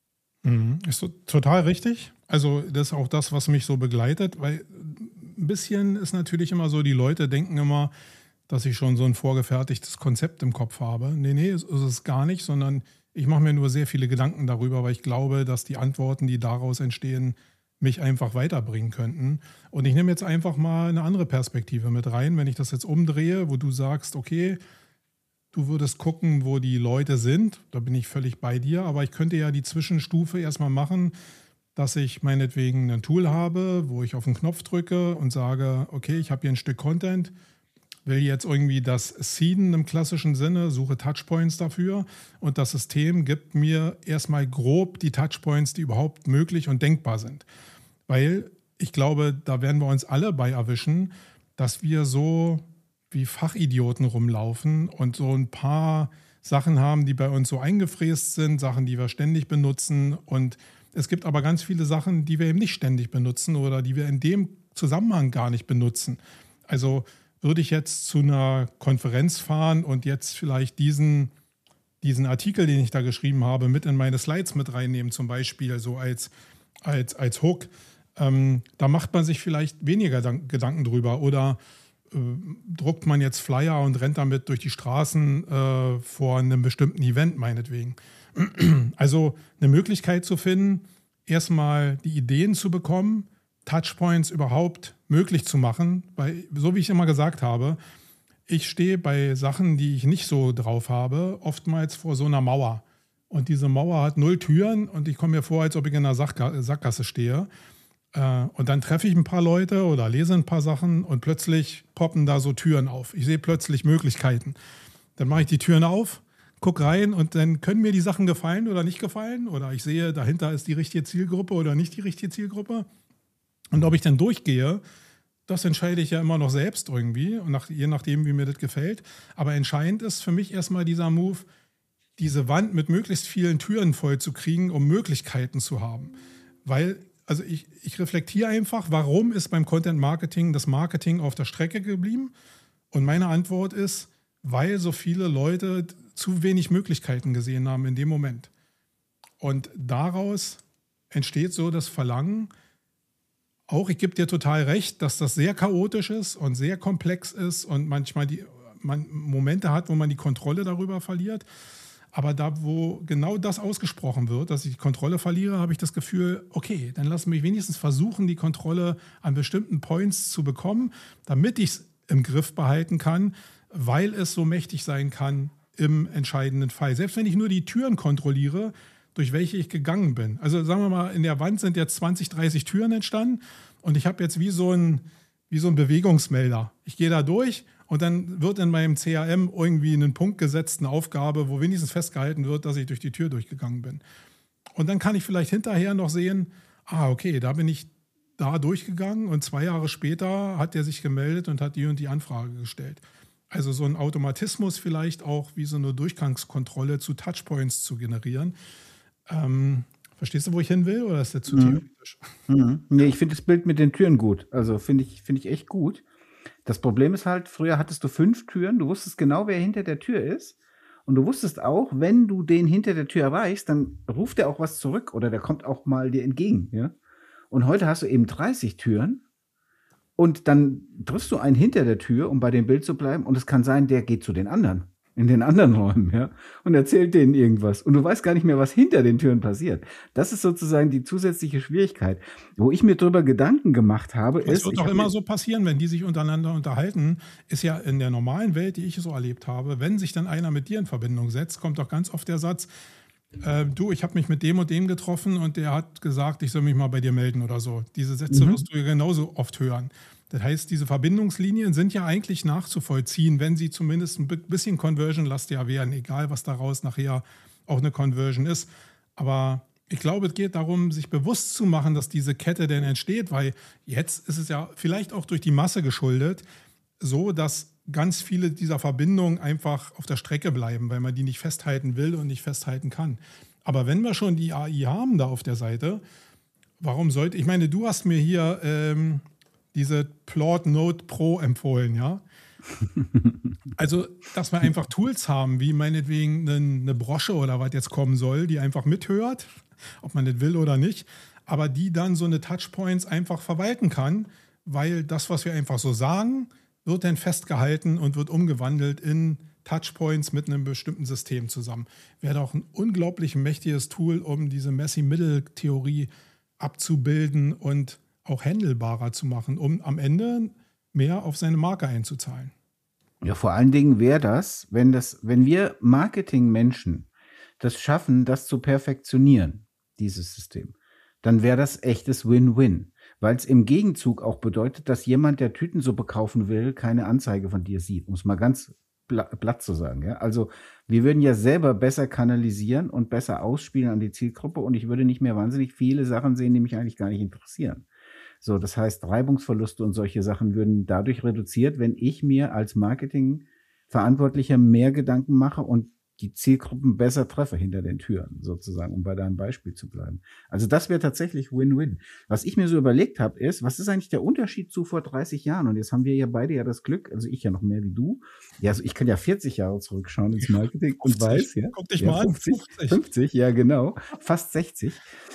Ist so total richtig. Also das ist auch das, was mich so begleitet, weil ein bisschen ist natürlich immer so, die Leute denken immer, dass ich schon so ein vorgefertigtes Konzept im Kopf habe. Nee, ist es gar nicht, sondern ich mache mir nur sehr viele Gedanken darüber, weil ich glaube, dass die Antworten, die daraus entstehen, mich einfach weiterbringen könnten. Und ich nehme jetzt einfach mal eine andere Perspektive mit rein, wenn ich das jetzt umdrehe, wo du sagst, okay, du würdest gucken, wo die Leute sind, da bin ich völlig bei dir, aber ich könnte ja die Zwischenstufe erstmal machen, dass ich meinetwegen ein Tool habe, wo ich auf den Knopf drücke und sage, okay, ich habe hier ein Stück Content, will jetzt irgendwie das seeden im klassischen Sinne, suche Touchpoints dafür und das System gibt mir erstmal grob die Touchpoints, die überhaupt möglich und denkbar sind. Weil ich glaube, da werden wir uns alle bei erwischen, dass wir so wie Fachidioten rumlaufen und so ein paar Sachen haben, die bei uns so eingefräst sind, Sachen, die wir ständig benutzen. Und es gibt aber ganz viele Sachen, die wir eben nicht ständig benutzen oder die wir in dem Zusammenhang gar nicht benutzen. Also würde ich jetzt zu einer Konferenz fahren und jetzt vielleicht diesen Artikel, den ich da geschrieben habe, mit in meine Slides mit reinnehmen, zum Beispiel so als Hook, da macht man sich vielleicht weniger Gedanken drüber oder druckt man jetzt Flyer und rennt damit durch die Straßen vor einem bestimmten Event meinetwegen. Also eine Möglichkeit zu finden, erstmal die Ideen zu bekommen, Touchpoints überhaupt möglich zu machen, weil, so wie ich immer gesagt habe, ich stehe bei Sachen, die ich nicht so drauf habe, oftmals vor so einer Mauer. Und diese Mauer hat 0 Türen und ich komme mir vor, als ob ich in einer Sackgasse stehe. Und dann treffe ich ein paar Leute oder lese ein paar Sachen und plötzlich poppen da so Türen auf. Ich sehe plötzlich Möglichkeiten. Dann mache ich die Türen auf, gucke rein und dann können mir die Sachen gefallen oder nicht gefallen. Oder ich sehe, dahinter ist die richtige Zielgruppe oder nicht die richtige Zielgruppe. Und ob ich dann durchgehe, das entscheide ich ja immer noch selbst irgendwie, und je nachdem, wie mir das gefällt. Aber entscheidend ist für mich erstmal dieser Move, diese Wand mit möglichst vielen Türen voll zu kriegen, um Möglichkeiten zu haben. Weil, also ich reflektiere einfach, warum ist beim Content Marketing das Marketing auf der Strecke geblieben? Und meine Antwort ist, weil so viele Leute zu wenig Möglichkeiten gesehen haben in dem Moment. Und daraus entsteht so das Verlangen, auch ich gebe dir total recht, dass das sehr chaotisch ist und sehr komplex ist und manchmal man Momente hat, wo man die Kontrolle darüber verliert. Aber da, wo genau das ausgesprochen wird, dass ich die Kontrolle verliere, habe ich das Gefühl, okay, dann lass mich wenigstens versuchen, die Kontrolle an bestimmten Points zu bekommen, damit ich es im Griff behalten kann, weil es so mächtig sein kann im entscheidenden Fall. Selbst wenn ich nur die Türen kontrolliere, durch welche ich gegangen bin. Also sagen wir mal, in der Wand sind jetzt 20, 30 Türen entstanden und ich habe jetzt wie so ein Bewegungsmelder. Ich gehe da durch und dann wird in meinem CRM irgendwie einen Punkt gesetzt, eine Aufgabe, wo wenigstens festgehalten wird, dass ich durch die Tür durchgegangen bin. Und dann kann ich vielleicht hinterher noch sehen, okay, da bin ich da durchgegangen und 2 Jahre später hat der sich gemeldet und hat die und die Anfrage gestellt. Also so ein Automatismus vielleicht auch wie so eine Durchgangskontrolle zu Touchpoints zu generieren. Verstehst du, wo ich hin will, oder ist das zu theoretisch? Nee, ich finde das Bild mit den Türen gut. Also finde ich echt gut. Das Problem ist halt, früher hattest du 5 Türen, du wusstest genau, wer hinter der Tür ist. Und du wusstest auch, wenn du den hinter der Tür erreichst, dann ruft er auch was zurück oder der kommt auch mal dir entgegen. Ja? Und heute hast du eben 30 Türen und dann triffst du einen hinter der Tür, um bei dem Bild zu bleiben. Und es kann sein, der geht zu den anderen. In den anderen Räumen, ja, und erzählt denen irgendwas. Und du weißt gar nicht mehr, was hinter den Türen passiert. Das ist sozusagen die zusätzliche Schwierigkeit. Wo ich mir drüber Gedanken gemacht habe, das wird doch immer so passieren, wenn die sich untereinander unterhalten, ist ja in der normalen Welt, die ich so erlebt habe, wenn sich dann einer mit dir in Verbindung setzt, kommt doch ganz oft der Satz, Du, ich habe mich mit dem und dem getroffen und der hat gesagt, ich soll mich mal bei dir melden oder so. Diese Sätze wirst du ja genauso oft hören. Das heißt, diese Verbindungslinien sind ja eigentlich nachzuvollziehen, wenn sie zumindest ein bisschen conversion-lastiger wären, egal was daraus nachher auch eine Conversion ist. Aber ich glaube, es geht darum, sich bewusst zu machen, dass diese Kette denn entsteht, weil jetzt ist es ja vielleicht auch durch die Masse geschuldet, so, dass ganz viele dieser Verbindungen einfach auf der Strecke bleiben, weil man die nicht festhalten will und nicht festhalten kann. Aber wenn wir schon die AI haben da auf der Seite, warum sollte, ich meine, du hast mir hier diese Plot Note Pro empfohlen, ja? Also, dass wir einfach Tools haben, wie meinetwegen eine Brosche oder was jetzt kommen soll, die einfach mithört, ob man das will oder nicht, aber die dann so eine Touchpoints einfach verwalten kann, weil das, was wir einfach so sagen, wird dann festgehalten und wird umgewandelt in Touchpoints mit einem bestimmten System zusammen. Wäre doch ein unglaublich mächtiges Tool, um diese Messy-Middle-Theorie abzubilden und auch handelbarer zu machen, um am Ende mehr auf seine Marke einzuzahlen. Ja, vor allen Dingen wäre das, wenn wir Marketingmenschen das schaffen, das zu perfektionieren, dieses System, dann wäre das echtes Win-Win. Weil es im Gegenzug auch bedeutet, dass jemand, der Tütensuppe kaufen will, keine Anzeige von dir sieht, um es mal ganz platt zu sagen. Ja? Also wir würden ja selber besser kanalisieren und besser ausspielen an die Zielgruppe und ich würde nicht mehr wahnsinnig viele Sachen sehen, die mich eigentlich gar nicht interessieren. So, das heißt, Reibungsverluste und solche Sachen würden dadurch reduziert, wenn ich mir als Marketingverantwortlicher mehr Gedanken mache und die Zielgruppen besser treffe hinter den Türen, sozusagen, um bei deinem Beispiel zu bleiben. Also das wäre tatsächlich Win-Win. Was ich mir so überlegt habe, ist, was ist eigentlich der Unterschied zu vor 30 Jahren? Und jetzt haben wir ja beide ja das Glück, also ich ja noch mehr wie du. Ja, also ich kann ja 40 Jahre zurückschauen ins Marketing 50, und weiß, ja. Guck dich mal 50, an, 50, ja genau, fast 60.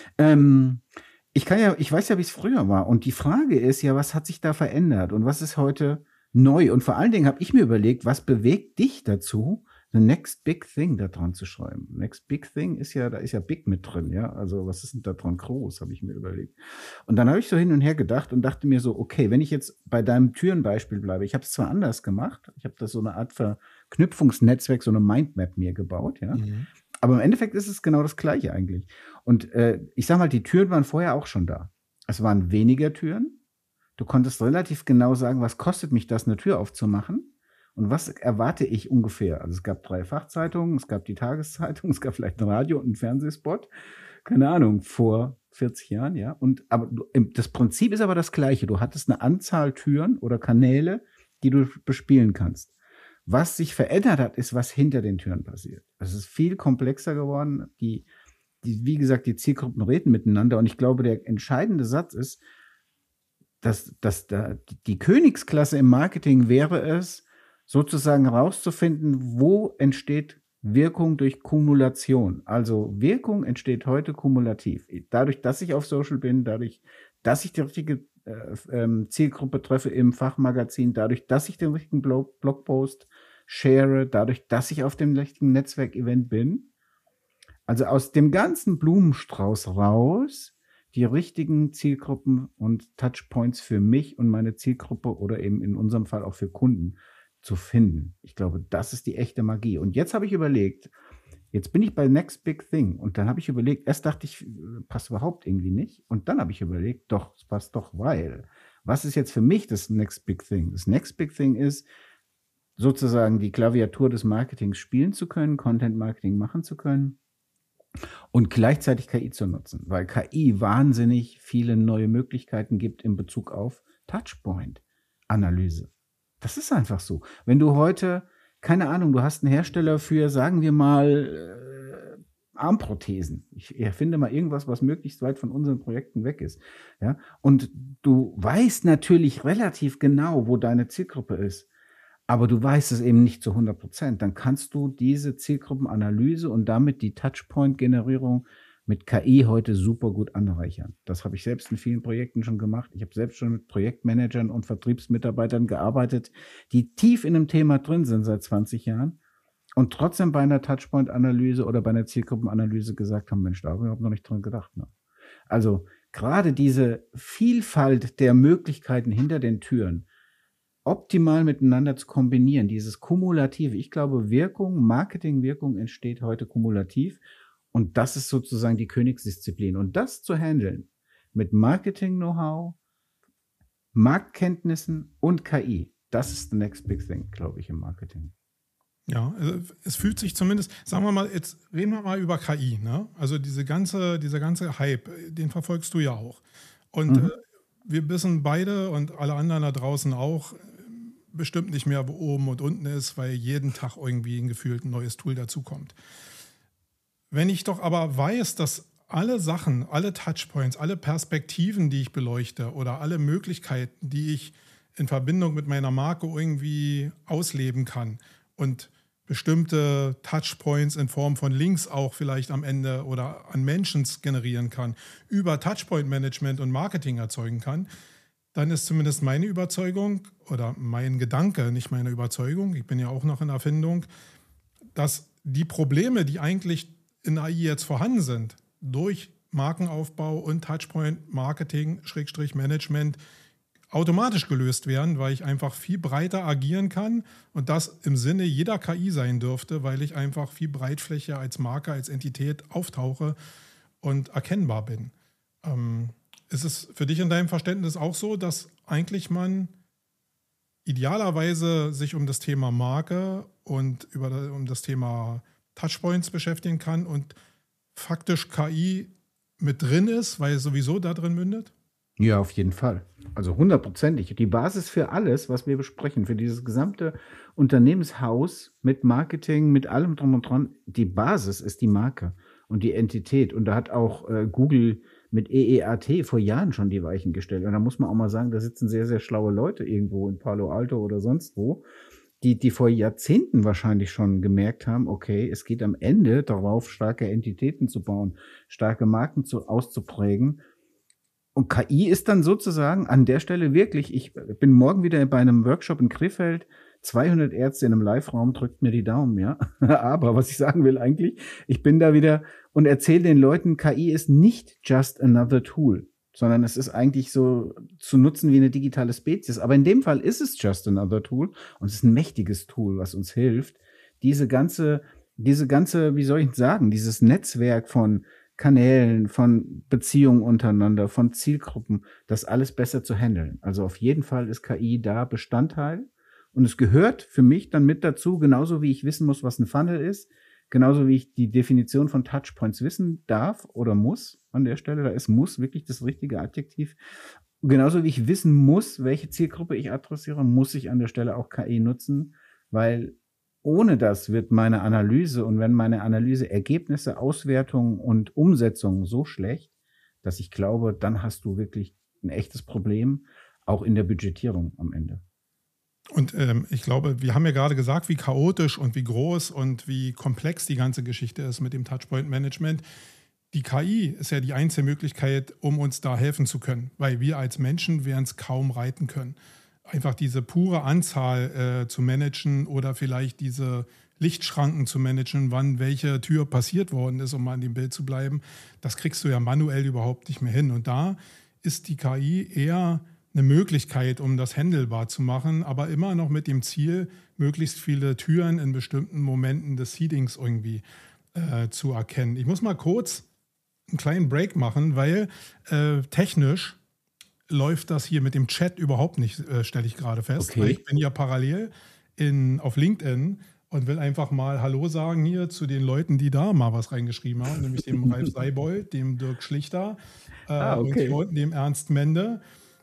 Ich weiß ja, wie es früher war. Und die Frage ist ja, was hat sich da verändert und was ist heute neu? Und vor allen Dingen habe ich mir überlegt, was bewegt dich dazu, the next big thing da dran zu schreiben? Next big thing ist ja, da ist ja big mit drin, ja. Also was ist denn da dran groß, habe ich mir überlegt. Und dann habe ich so hin und her gedacht und dachte mir so, okay, wenn ich jetzt bei deinem Türenbeispiel bleibe, ich habe es zwar anders gemacht, ich habe da so eine Art Verknüpfungsnetzwerk, so eine Mindmap mir gebaut, ja. Mhm. Aber im Endeffekt ist es genau das Gleiche eigentlich. Und ich sag mal, die Türen waren vorher auch schon da. Es waren weniger Türen. Du konntest relativ genau sagen, was kostet mich das, eine Tür aufzumachen und was erwarte ich ungefähr. Also es gab 3 Fachzeitungen, es gab die Tageszeitung, es gab vielleicht ein Radio und einen Fernsehspot. Keine Ahnung, vor 40 Jahren, ja. Aber das Prinzip ist aber das Gleiche. Du hattest eine Anzahl Türen oder Kanäle, die du bespielen kannst. Was sich verändert hat, ist, was hinter den Türen passiert. Es ist viel komplexer geworden. Wie gesagt, die Zielgruppen reden miteinander. Und ich glaube, der entscheidende Satz ist, dass die Königsklasse im Marketing wäre es, sozusagen herauszufinden, wo entsteht Wirkung durch Kumulation. Also Wirkung entsteht heute kumulativ. Dadurch, dass ich auf Social bin, dadurch, dass ich die richtige Zielgruppe treffe im Fachmagazin, dadurch, dass ich den richtigen Blogpost share, dadurch, dass ich auf dem richtigen Netzwerkevent bin. Also aus dem ganzen Blumenstrauß raus die richtigen Zielgruppen und Touchpoints für mich und meine Zielgruppe oder eben in unserem Fall auch für Kunden zu finden. Ich glaube, das ist die echte Magie. Und jetzt habe ich überlegt, jetzt bin ich bei Next Big Thing und dann habe ich überlegt, erst dachte ich, passt überhaupt irgendwie nicht und dann habe ich überlegt, doch, es passt doch, weil, was ist jetzt für mich das Next Big Thing? Das Next Big Thing ist, sozusagen die Klaviatur des Marketings spielen zu können, Content Marketing machen zu können und gleichzeitig KI zu nutzen, weil KI wahnsinnig viele neue Möglichkeiten gibt in Bezug auf Touchpoint-Analyse. Das ist einfach so. Wenn du heute, keine Ahnung, du hast einen Hersteller für, sagen wir mal, Armprothesen. Ich erfinde mal irgendwas, was möglichst weit von unseren Projekten weg ist. Ja? Und du weißt natürlich relativ genau, wo deine Zielgruppe ist, aber du weißt es eben nicht zu 100%. Dann kannst du diese Zielgruppenanalyse und damit die Touchpoint-Generierung mit KI heute super gut anreichern. Das habe ich selbst in vielen Projekten schon gemacht. Ich habe selbst schon mit Projektmanagern und Vertriebsmitarbeitern gearbeitet, die tief in einem Thema drin sind seit 20 Jahren und trotzdem bei einer Touchpoint-Analyse oder bei einer Zielgruppenanalyse gesagt haben, Mensch, da habe ich überhaupt noch nicht dran gedacht. Ne? Also gerade diese Vielfalt der Möglichkeiten hinter den Türen optimal miteinander zu kombinieren, dieses Kumulative. Ich glaube, Marketingwirkung entsteht heute kumulativ. Und das ist sozusagen die Königsdisziplin. Und das zu handeln mit Marketing-Know-how, Marktkenntnissen und KI, das ist the next big thing, glaube ich, im Marketing. Ja, es fühlt sich zumindest, sagen wir mal, jetzt reden wir mal über KI, ne? Also dieser ganze Hype, den verfolgst du ja auch. Und wir wissen beide und alle anderen da draußen auch, bestimmt nicht mehr, wo oben und unten ist, weil jeden Tag irgendwie ein gefühlt neues Tool dazukommt. Wenn ich doch aber weiß, dass alle Sachen, alle Touchpoints, alle Perspektiven, die ich beleuchte oder alle Möglichkeiten, die ich in Verbindung mit meiner Marke irgendwie ausleben kann und bestimmte Touchpoints in Form von Links auch vielleicht am Ende oder an Mentions generieren kann, über Touchpoint-Management und Marketing erzeugen kann, dann ist zumindest meine Überzeugung oder mein Gedanke, nicht meine Überzeugung, ich bin ja auch noch in Erfindung, dass die Probleme, die eigentlich in AI jetzt vorhanden sind, durch Markenaufbau und Touchpoint-Marketing, Management, automatisch gelöst werden, weil ich einfach viel breiter agieren kann und das im Sinne jeder KI sein dürfte, weil ich einfach viel breitflächiger als Marke, als Entität auftauche und erkennbar bin. Ist es für dich in deinem Verständnis auch so, dass eigentlich man idealerweise sich um das Thema Marke und um das Thema Touchpoints beschäftigen kann und faktisch KI mit drin ist, weil es sowieso da drin mündet? Ja, auf jeden Fall. Also 100%. Die Basis für alles, was wir besprechen, für dieses gesamte Unternehmenshaus mit Marketing, mit allem drum und dran, die Basis ist die Marke und die Entität. Und da hat auch Google mit EEAT vor Jahren schon die Weichen gestellt. Und da muss man auch mal sagen, da sitzen sehr, sehr schlaue Leute irgendwo in Palo Alto oder sonst wo, die vor Jahrzehnten wahrscheinlich schon gemerkt haben, okay, es geht am Ende darauf, starke Entitäten zu bauen, starke Marken auszuprägen. Und KI ist dann sozusagen an der Stelle wirklich, ich bin morgen wieder bei einem Workshop in Krefeld, 200 Ärzte in einem Live-Raum, drückt mir die Daumen, ja. Aber was ich sagen will eigentlich, ich bin da wieder und erzähle den Leuten, KI ist nicht just another tool, sondern es ist eigentlich so zu nutzen wie eine digitale Spezies. Aber in dem Fall ist es just another tool und es ist ein mächtiges Tool, was uns hilft, diese ganze, wie soll ich sagen, dieses Netzwerk von Kanälen, von Beziehungen untereinander, von Zielgruppen, das alles besser zu handeln. Also auf jeden Fall ist KI da Bestandteil und es gehört für mich dann mit dazu, genauso wie ich wissen muss, was ein Funnel ist, genauso wie ich die Definition von Touchpoints wissen darf oder muss an der Stelle, da ist muss wirklich das richtige Adjektiv. Genauso wie ich wissen muss, welche Zielgruppe ich adressiere, muss ich an der Stelle auch KI nutzen, weil ohne das wird meine Analyse und wenn meine Analyse Ergebnisse, Auswertungen und Umsetzungen so schlecht, dass ich glaube, dann hast du wirklich ein echtes Problem, auch in der Budgetierung am Ende. Und ich glaube, wir haben ja gerade gesagt, wie chaotisch und wie groß und wie komplex die ganze Geschichte ist mit dem Touchpoint-Management. Die KI ist ja die einzige Möglichkeit, um uns da helfen zu können, weil wir als Menschen werden es kaum reiten können. Einfach diese pure Anzahl zu managen oder vielleicht diese Lichtschranken zu managen, wann welche Tür passiert worden ist, um mal an dem Bild zu bleiben, das kriegst du ja manuell überhaupt nicht mehr hin. Und da ist die KI eher eine Möglichkeit, um das handelbar zu machen, aber immer noch mit dem Ziel, möglichst viele Türen in bestimmten Momenten des Seedings irgendwie zu erkennen. Ich muss mal kurz einen kleinen Break machen, weil technisch läuft das hier mit dem Chat überhaupt nicht, stelle ich gerade fest. Okay. Weil ich bin ja parallel auf LinkedIn und will einfach mal Hallo sagen hier zu den Leuten, die da mal was reingeschrieben haben, nämlich dem Ralf Seibold, dem Dirk Schlichter okay. und dem Ernst Mende.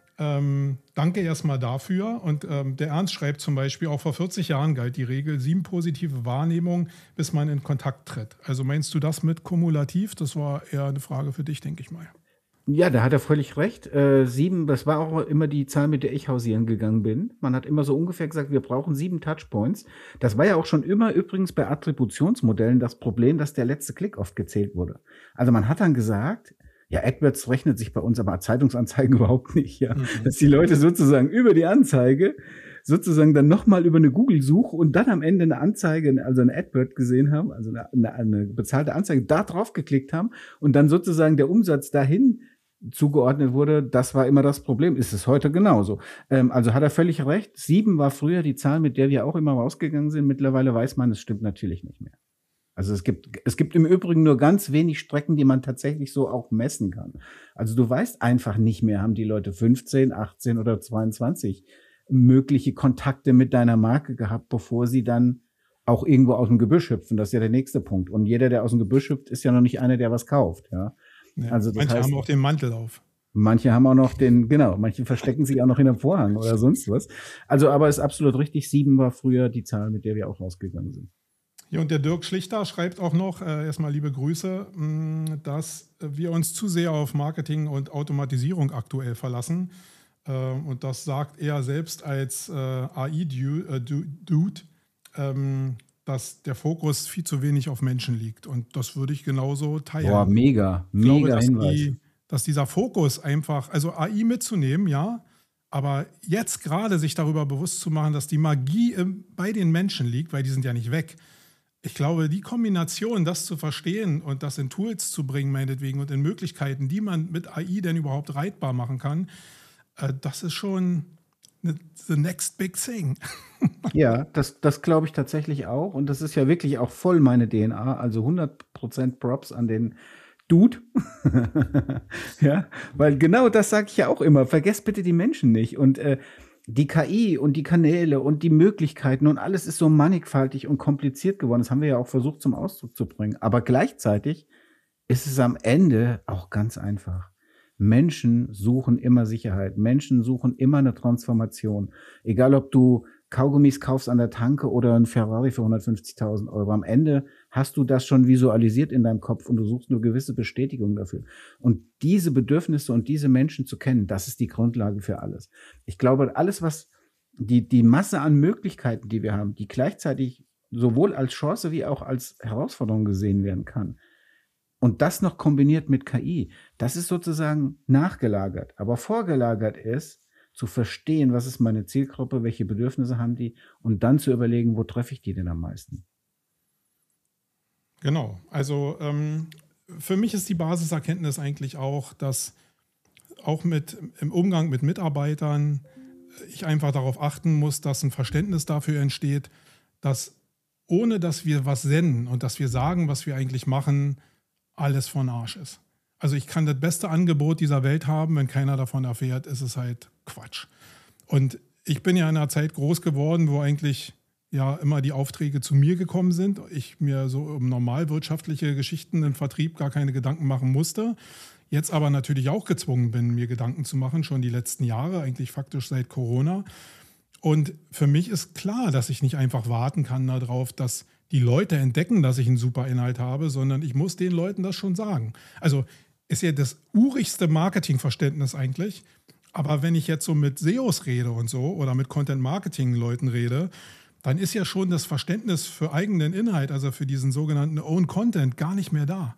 Danke erstmal dafür. Und der Ernst schreibt zum Beispiel, auch vor 40 Jahren galt die Regel 7 positive Wahrnehmungen, bis man in Kontakt tritt. Also meinst du das mit kumulativ? Das war eher eine Frage für dich, denke ich mal. Ja, da hat er völlig recht. 7, das war auch immer die Zahl, mit der ich hausieren gegangen bin. Man hat immer so ungefähr gesagt, wir brauchen 7 Touchpoints. Das war ja auch schon immer übrigens bei Attributionsmodellen das Problem, dass der letzte Klick oft gezählt wurde. Also man hat dann gesagt, ja, AdWords rechnet sich bei uns, aber Zeitungsanzeigen überhaupt nicht, ja. Dass die Leute sozusagen über die Anzeige sozusagen dann nochmal über eine Google-Suche und dann am Ende eine Anzeige, also eine AdWord gesehen haben, also eine bezahlte Anzeige, da drauf geklickt haben und dann sozusagen der Umsatz dahin zugeordnet wurde, das war immer das Problem. Ist es heute genauso. Also hat er völlig recht. 7 war früher die Zahl, mit der wir auch immer rausgegangen sind. Mittlerweile weiß man, es stimmt natürlich nicht mehr. Also es gibt im Übrigen nur ganz wenig Strecken, die man tatsächlich so auch messen kann. Also du weißt einfach nicht mehr, haben die Leute 15, 18 oder 22 mögliche Kontakte mit deiner Marke gehabt, bevor sie dann auch irgendwo aus dem Gebüsch hüpfen. Das ist ja der nächste Punkt. Und jeder, der aus dem Gebüsch hüpft, ist ja noch nicht einer, der was kauft. Ja. Ja, Also das manche heißt, haben auch den Mantel auf. manche haben auch noch manche verstecken sich auch noch in einem Vorhang oder sonst was. Also, aber ist absolut richtig. 7 war früher die Zahl, mit der wir auch rausgegangen sind. Ja, und der Dirk Schlichter schreibt auch noch, erstmal liebe Grüße, dass wir uns zu sehr auf Marketing und Automatisierung aktuell verlassen. Und das sagt er selbst als AI-Dude, dass der Fokus viel zu wenig auf Menschen liegt. Und das würde ich genauso teilen. Boah, mega Ich glaube, dass, Hinweis. dass dieser Fokus einfach, also AI mitzunehmen, ja, aber jetzt gerade sich darüber bewusst zu machen, dass die Magie bei den Menschen liegt, weil die sind ja nicht weg. Ich glaube, die Kombination, das zu verstehen und das in Tools zu bringen, meinetwegen, und in Möglichkeiten, die man mit AI denn überhaupt reitbar machen kann, das ist schon the next big thing. Ja, das glaube ich tatsächlich auch. Und das ist ja wirklich auch voll meine DNA. Also 100% Props an den Dude. Ja, weil genau das sage ich ja auch immer. Vergesst bitte die Menschen nicht. Und die KI und die Kanäle und die Möglichkeiten und alles ist so mannigfaltig und kompliziert geworden. Das haben wir ja auch versucht zum Ausdruck zu bringen. Aber gleichzeitig ist es am Ende auch ganz einfach. Menschen suchen immer Sicherheit. Menschen suchen immer eine Transformation. Egal, ob du Kaugummis kaufst an der Tanke oder ein Ferrari für 150.000 Euro. Am Ende hast du das schon visualisiert in deinem Kopf und du suchst nur gewisse Bestätigung dafür. Und diese Bedürfnisse und diese Menschen zu kennen, das ist die Grundlage für alles. Ich glaube, alles, was die Masse an Möglichkeiten, die wir haben, die gleichzeitig sowohl als Chance wie auch als Herausforderung gesehen werden kann, und das noch kombiniert mit KI, das ist sozusagen nachgelagert. Aber vorgelagert ist, zu verstehen, was ist meine Zielgruppe, welche Bedürfnisse haben die und dann zu überlegen, wo treffe ich die denn am meisten. Genau, also für mich ist die Basiserkenntnis eigentlich auch, dass auch im Umgang mit Mitarbeitern ich einfach darauf achten muss, dass ein Verständnis dafür entsteht, dass ohne dass wir was senden und dass wir sagen, was wir eigentlich machen, alles von Arsch ist. Also ich kann das beste Angebot dieser Welt haben, wenn keiner davon erfährt, ist es halt Quatsch. Und ich bin ja in einer Zeit groß geworden, wo eigentlich ja immer die Aufträge zu mir gekommen sind. Ich mir so um normalwirtschaftliche Geschichten im Vertrieb gar keine Gedanken machen musste. Jetzt aber natürlich auch gezwungen bin, mir Gedanken zu machen, schon die letzten Jahre, eigentlich faktisch seit Corona. Und für mich ist klar, dass ich nicht einfach warten kann darauf, dass die Leute entdecken, dass ich einen super Inhalt habe, sondern ich muss den Leuten das schon sagen. Also ist ja das urigste Marketingverständnis eigentlich. Aber wenn ich jetzt so mit SEOs rede und so oder mit Content-Marketing-Leuten rede, dann ist ja schon das Verständnis für eigenen Inhalt, also für diesen sogenannten Own Content, gar nicht mehr da.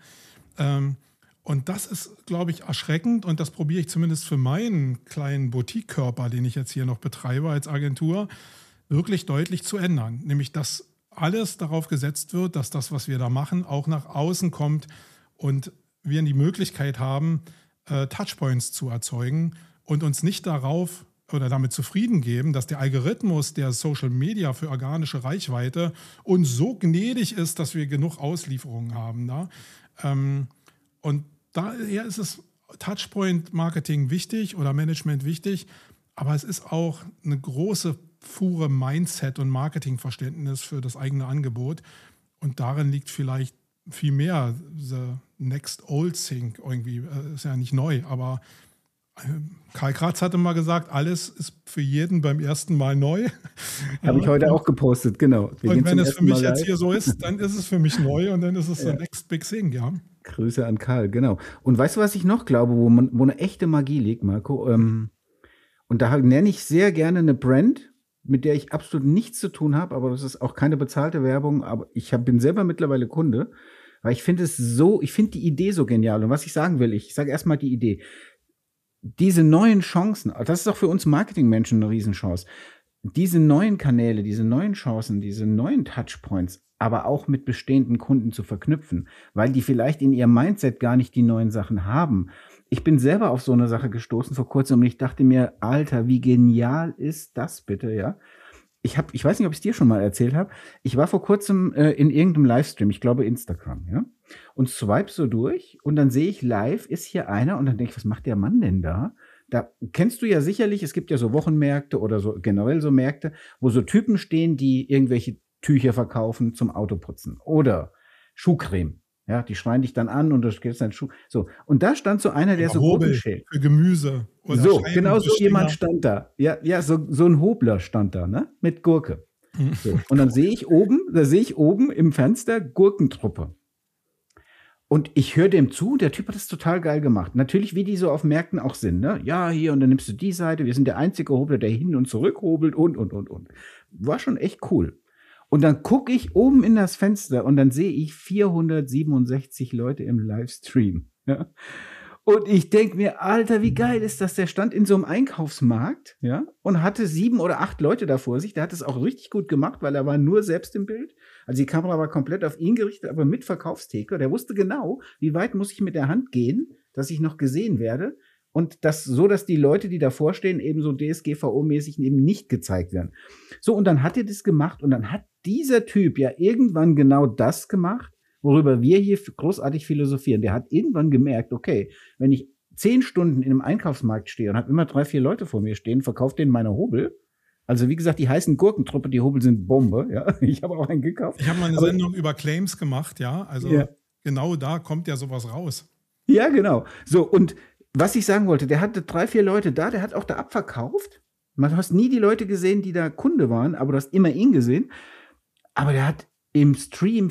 Und das ist, glaube ich, erschreckend und das probiere ich zumindest für meinen kleinen Boutique-Körper, den ich jetzt hier noch betreibe als Agentur, wirklich deutlich zu ändern. Nämlich, dass alles darauf gesetzt wird, dass das, was wir da machen, auch nach außen kommt und wir die Möglichkeit haben, Touchpoints zu erzeugen und uns nicht darauf oder damit zufrieden geben, dass der Algorithmus der Social Media für organische Reichweite uns so gnädig ist, dass wir genug Auslieferungen haben. Da. Und daher ist es Touchpoint-Marketing wichtig oder Management wichtig, aber es ist auch eine große Fuhre Mindset und Marketingverständnis für das eigene Angebot. Und darin liegt vielleicht viel mehr the next old thing irgendwie. Ist ja nicht neu, aber Karl Kratz hatte mal gesagt, alles ist für jeden beim ersten Mal neu. Habe ich heute auch gepostet, genau. Und wenn es für mich jetzt hier so ist, dann ist es für mich neu und dann ist es the next big thing, ja. Grüße an Karl, genau. Und weißt du, was ich noch glaube, wo eine echte Magie liegt, Marco? Und da nenne ich sehr gerne eine Brand, mit der ich absolut nichts zu tun habe, aber das ist auch keine bezahlte Werbung, aber ich bin selber mittlerweile Kunde, weil ich finde die Idee so genial. Und was ich sagen will, ich sage erstmal die Idee. Diese neuen Chancen, das ist auch für uns Marketingmenschen eine Riesenchance. Diese neuen Kanäle, diese neuen Chancen, diese neuen Touchpoints, aber auch mit bestehenden Kunden zu verknüpfen, weil die vielleicht in ihrem Mindset gar nicht die neuen Sachen haben. Ich bin selber auf so eine Sache gestoßen vor kurzem und ich dachte mir, Alter, wie genial ist das bitte, ja? ich weiß nicht, ob ich es dir schon mal erzählt habe. Ich war vor kurzem in irgendeinem Livestream, ich glaube Instagram, ja, und swipe so durch und dann sehe ich live, ist hier einer und dann denke ich, was macht der Mann denn da? Da kennst du ja sicherlich, es gibt ja so Wochenmärkte oder so generell so Märkte, wo so Typen stehen, die irgendwelche Tücher verkaufen zum Autoputzen oder Schuhcreme. Ja, die schreien dich dann an und du kriegst deinen Schuh. So, und da stand so einer, der Oder so Hobel Gurkenschäl. für Gemüse oder So, genau so jemand Scheibenbestinger. stand da. Ja, so ein Hobler stand da, ne? Mit Gurke. So. Und dann sehe ich oben im Fenster Gurkentruppe. Und ich höre dem zu, der Typ hat das total geil gemacht. Natürlich, wie die so auf Märkten auch sind, ne? Ja, hier, und dann nimmst du die Seite, wir sind der einzige Hobler, der hin und zurück hobelt und. War schon echt cool. Und dann gucke ich oben in das Fenster und dann sehe ich 467 Leute im Livestream. Ja? Und ich denke mir, Alter, wie geil ist das? Der stand in so einem Einkaufsmarkt, ja, und hatte 7 oder 8 Leute da vor sich. Der hat es auch richtig gut gemacht, weil er war nur selbst im Bild. Also die Kamera war komplett auf ihn gerichtet, aber mit Verkaufstheke. Der wusste genau, wie weit muss ich mit der Hand gehen, dass ich noch gesehen werde. Und das so, dass die Leute, die davor stehen, eben so DSGVO-mäßig eben nicht gezeigt werden. So, und dann hat er das gemacht und dann hat dieser Typ ja irgendwann genau das gemacht, worüber wir hier großartig philosophieren. Der hat irgendwann gemerkt, okay, wenn ich 10 Stunden in einem Einkaufsmarkt stehe und habe immer 3, 4 Leute vor mir stehen, verkaufe denen meine Hobel. Also wie gesagt, die heißen Gurkentruppe, die Hobel sind Bombe. Ja, ich habe auch einen gekauft. Ich habe mal eine Sendung über Claims gemacht, ja. Also ja. Genau da kommt ja sowas raus. Ja, genau. So, und was ich sagen wollte, der hatte 3, 4 Leute da, der hat auch da abverkauft. Man hast nie die Leute gesehen, die da Kunde waren, aber du hast immer ihn gesehen. Aber der hat im Stream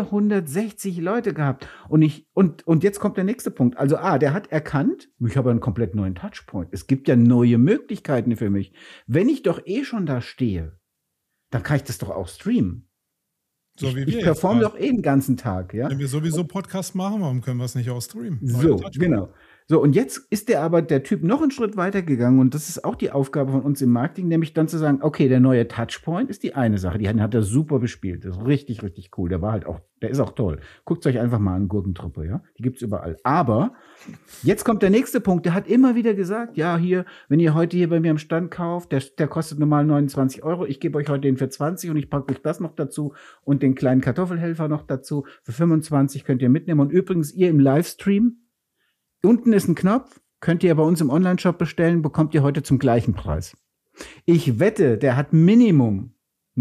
460 Leute gehabt. Und jetzt kommt der nächste Punkt. Also der hat erkannt, ich habe einen komplett neuen Touchpoint. Es gibt ja neue Möglichkeiten für mich. Wenn ich doch schon da stehe, dann kann ich das doch auch streamen. So wie wir ich performe doch den ganzen Tag. Ja? Wenn wir sowieso Podcast machen, warum können wir es nicht auch streamen? So, genau. So, und jetzt ist der Typ noch einen Schritt weiter gegangen und das ist auch die Aufgabe von uns im Marketing, nämlich dann zu sagen, okay, der neue Touchpoint ist die eine Sache, die hat er super bespielt, das ist richtig, richtig cool, der ist auch toll. Guckt euch einfach mal an, Gurkentruppe, ja, die gibt's überall. Aber jetzt kommt der nächste Punkt, der hat immer wieder gesagt, ja, hier, wenn ihr heute hier bei mir am Stand kauft, der kostet normal 29 €, ich gebe euch heute den für 20 und ich packe euch das noch dazu und den kleinen Kartoffelhelfer noch dazu, für 25 könnt ihr mitnehmen und übrigens ihr im Livestream, unten ist ein Knopf, könnt ihr bei uns im Onlineshop bestellen, bekommt ihr heute zum gleichen Preis. Ich wette, der hat Minimum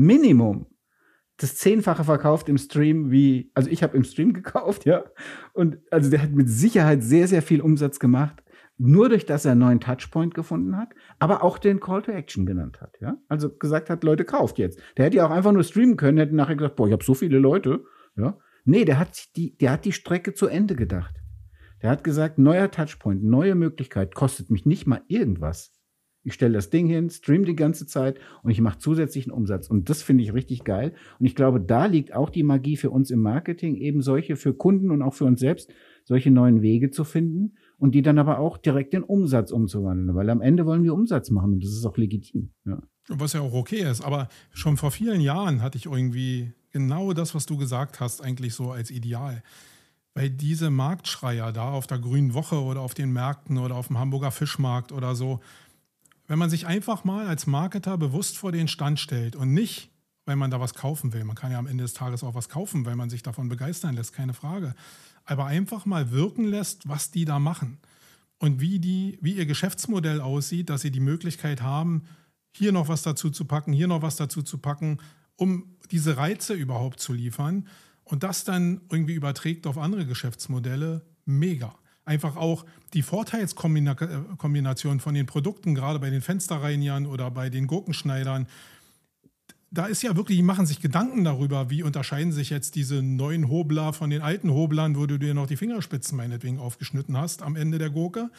das 10-fache verkauft im Stream also ich habe im Stream gekauft, ja. Und also der hat mit Sicherheit sehr, sehr viel Umsatz gemacht, nur durch das er einen neuen Touchpoint gefunden hat, aber auch den Call to Action genannt hat, ja. Also gesagt hat, Leute, kauft jetzt. Der hätte ja auch einfach nur streamen können, hätte nachher gesagt, boah, ich habe so viele Leute, ja. Nee, der hat die Strecke zu Ende gedacht. Der hat gesagt, neuer Touchpoint, neue Möglichkeit, kostet mich nicht mal irgendwas. Ich stelle das Ding hin, stream die ganze Zeit und ich mache zusätzlichen Umsatz. Und das finde ich richtig geil. Und ich glaube, da liegt auch die Magie für uns im Marketing, eben solche für Kunden und auch für uns selbst, solche neuen Wege zu finden und die dann aber auch direkt in Umsatz umzuwandeln. Weil am Ende wollen wir Umsatz machen und das ist auch legitim. Ja. Was ja auch okay ist. Aber schon vor vielen Jahren hatte ich irgendwie genau das, was du gesagt hast, eigentlich so als Ideal. Weil diese Marktschreier da auf der Grünen Woche oder auf den Märkten oder auf dem Hamburger Fischmarkt oder so, wenn man sich einfach mal als Marketer bewusst vor den Stand stellt und nicht, weil man da was kaufen will, man kann ja am Ende des Tages auch was kaufen, weil man sich davon begeistern lässt, keine Frage, aber einfach mal wirken lässt, was die da machen und wie ihr Geschäftsmodell aussieht, dass sie die Möglichkeit haben, hier noch was dazu zu packen, hier noch was dazu zu packen, um diese Reize überhaupt zu liefern. Und das dann irgendwie überträgt auf andere Geschäftsmodelle, mega. Einfach auch die Vorteilskombination von den Produkten, gerade bei den Fensterreinigern oder bei den Gurkenschneidern, da ist ja wirklich, die machen sich Gedanken darüber, wie unterscheiden sich jetzt diese neuen Hobler von den alten Hoblern, wo du dir noch die Fingerspitzen meinetwegen aufgeschnitten hast am Ende der Gurke.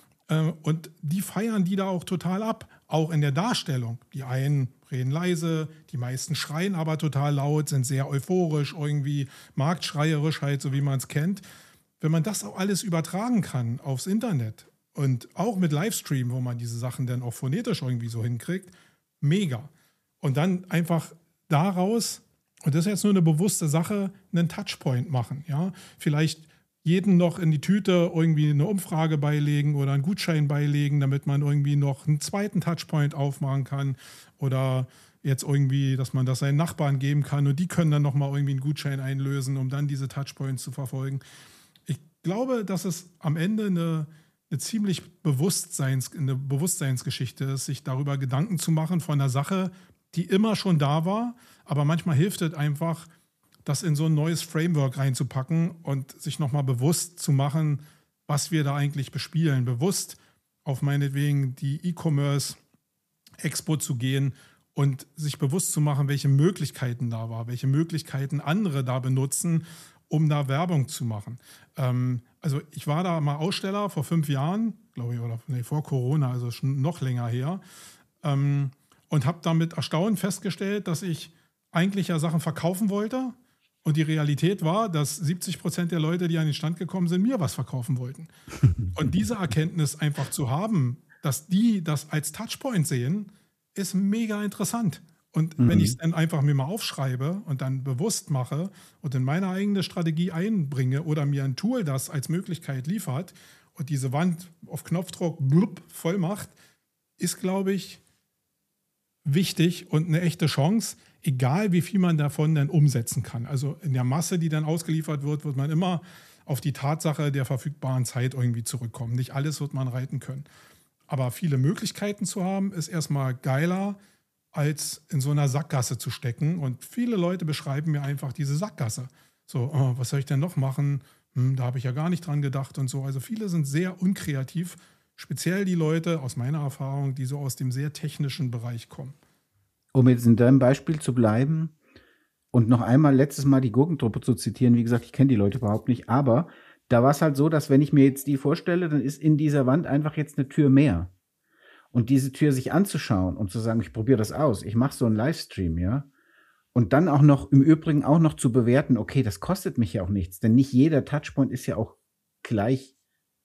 Und die feiern die da auch total ab, auch in der Darstellung. Die einen reden leise, die meisten schreien aber total laut, sind sehr euphorisch, irgendwie marktschreierisch halt, so wie man es kennt. Wenn man das auch alles übertragen kann aufs Internet und auch mit Livestream, wo man diese Sachen dann auch phonetisch irgendwie so hinkriegt, mega. Und dann einfach daraus, und das ist jetzt nur eine bewusste Sache, einen Touchpoint machen. Ja? Vielleicht jeden noch in die Tüte irgendwie eine Umfrage beilegen oder einen Gutschein beilegen, damit man irgendwie noch einen zweiten Touchpoint aufmachen kann oder jetzt irgendwie, dass man das seinen Nachbarn geben kann und die können dann nochmal irgendwie einen Gutschein einlösen, um dann diese Touchpoints zu verfolgen. Ich glaube, dass es am Ende eine ziemlich eine Bewusstseinsgeschichte ist, sich darüber Gedanken zu machen von einer Sache, die immer schon da war, aber manchmal hilft es einfach, das in so ein neues Framework reinzupacken und sich nochmal bewusst zu machen, was wir da eigentlich bespielen. Bewusst auf meinetwegen die E-Commerce-Expo zu gehen und sich bewusst zu machen, welche Möglichkeiten da war, welche Möglichkeiten andere da benutzen, um da Werbung zu machen. Also ich war da mal Aussteller vor 5 Jahren, glaube ich, oder vor Corona, also schon noch länger her, und habe damit erstaunt festgestellt, dass ich eigentlich ja Sachen verkaufen wollte und die Realität war, dass 70% der Leute, die an den Stand gekommen sind, mir was verkaufen wollten. Und diese Erkenntnis einfach zu haben, dass die das als Touchpoint sehen, ist mega interessant. Und wenn ich es dann einfach mir mal aufschreibe und dann bewusst mache und in meine eigene Strategie einbringe oder mir ein Tool das als Möglichkeit liefert und diese Wand auf Knopfdruck blub, voll macht, ist, glaube ich, wichtig und eine echte Chance, egal wie viel man davon dann umsetzen kann. Also in der Masse, die dann ausgeliefert wird, wird man immer auf die Tatsache der verfügbaren Zeit irgendwie zurückkommen. Nicht alles wird man reiten können. Aber viele Möglichkeiten zu haben, ist erstmal geiler, als in so einer Sackgasse zu stecken. Und viele Leute beschreiben mir einfach diese Sackgasse. So, oh, was soll ich denn noch machen? Da habe ich ja gar nicht dran gedacht und so. Also viele sind sehr unkreativ, speziell die Leute aus meiner Erfahrung, die so aus dem sehr technischen Bereich kommen. Um jetzt in deinem Beispiel zu bleiben und noch einmal letztes Mal die Gurkentruppe zu zitieren, wie gesagt, ich kenne die Leute überhaupt nicht, aber da war es halt so, dass wenn ich mir jetzt die vorstelle, dann ist in dieser Wand einfach jetzt eine Tür mehr. Und diese Tür sich anzuschauen und zu sagen, ich probiere das aus, ich mache so einen Livestream, ja, und dann auch noch im Übrigen auch noch zu bewerten, okay, das kostet mich ja auch nichts, denn nicht jeder Touchpoint ist ja auch gleich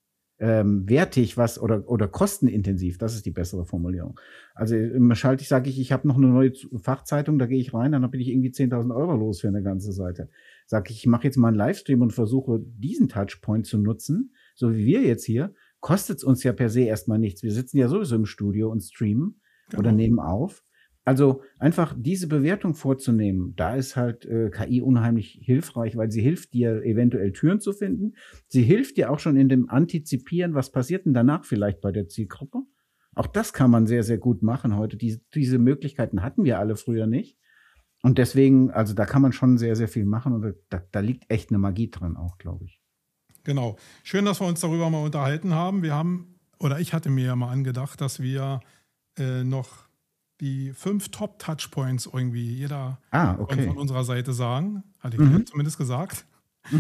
wertig oder kostenintensiv, das ist die bessere Formulierung. Also sage ich habe noch eine neue Fachzeitung, da gehe ich rein, dann bin ich irgendwie 10.000 Euro los für eine ganze Seite. Sage ich mache jetzt mal einen Livestream und versuche diesen Touchpoint zu nutzen, so wie wir jetzt hier, kostet es uns ja per se erstmal nichts. Wir sitzen ja sowieso im Studio und streamen oder nehmen auf. Also einfach diese Bewertung vorzunehmen, da ist halt KI unheimlich hilfreich, weil sie hilft dir eventuell Türen zu finden. Sie hilft dir auch schon in dem Antizipieren, was passiert denn danach vielleicht bei der Zielgruppe. Auch das kann man sehr, sehr gut machen heute. Diese Möglichkeiten hatten wir alle früher nicht. Und deswegen, also da kann man schon sehr, sehr viel machen und da liegt echt eine Magie drin auch, glaube ich. Genau. Schön, dass wir uns darüber mal unterhalten haben. Ich hatte mir ja mal angedacht, dass wir noch die 5 Top-Touchpoints irgendwie jeder von unserer Seite sagen. Hatte ich zumindest gesagt.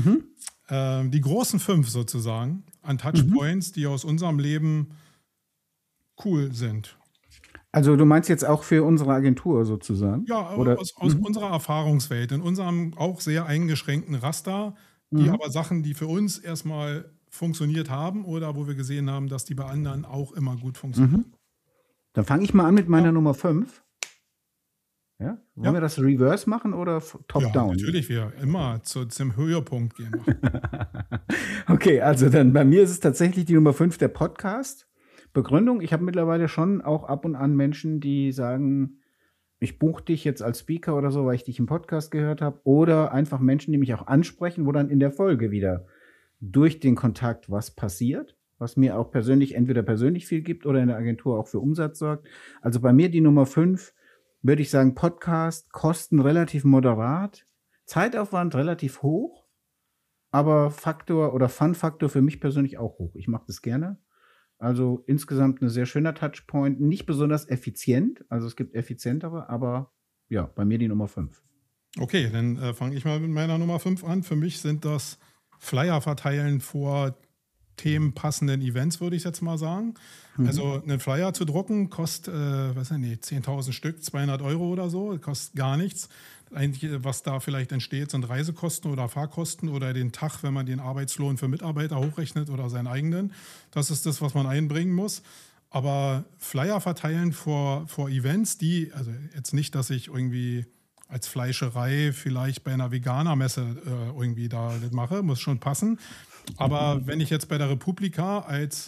Die großen 5 sozusagen an Touchpoints, die aus unserem Leben cool sind. Also du meinst jetzt auch für unsere Agentur sozusagen? Ja, aus unserer Erfahrungswelt, in unserem auch sehr eingeschränkten Raster, die aber Sachen, die für uns erstmal funktioniert haben oder wo wir gesehen haben, dass die bei anderen auch immer gut funktionieren. Dann fange ich mal an mit meiner Nummer 5. Ja? Wollen wir das Reverse machen oder Top-Down? Ja, natürlich, wir immer zum Höhepunkt gehen. Okay, also dann bei mir ist es tatsächlich die Nummer 5, der Podcast. Begründung, ich habe mittlerweile schon auch ab und an Menschen, die sagen, ich buche dich jetzt als Speaker oder so, weil ich dich im Podcast gehört habe. Oder einfach Menschen, die mich auch ansprechen, wo dann in der Folge wieder durch den Kontakt was passiert, was mir auch entweder persönlich viel gibt oder in der Agentur auch für Umsatz sorgt. Also bei mir die Nummer 5, würde ich sagen, Podcast, Kosten relativ moderat, Zeitaufwand relativ hoch, aber Fun-Faktor für mich persönlich auch hoch. Ich mache das gerne. Also insgesamt ein sehr schöner Touchpoint, nicht besonders effizient, also es gibt effizientere, aber ja, bei mir die Nummer 5. Okay, dann fange ich mal mit meiner Nummer 5 an. Für mich sind das Flyer verteilen vor themenpassenden Events, würde ich jetzt mal sagen. Also einen Flyer zu drucken kostet, 10.000 Stück, 200 Euro oder so, kostet gar nichts. Eigentlich, was da vielleicht entsteht, sind Reisekosten oder Fahrkosten oder den Tag, wenn man den Arbeitslohn für Mitarbeiter hochrechnet oder seinen eigenen. Das ist das, was man einbringen muss. Aber Flyer verteilen vor Events, also jetzt nicht, dass ich irgendwie als Fleischerei vielleicht bei einer Veganermesse irgendwie da das mache, muss schon passen. Aber wenn ich jetzt bei der Republika als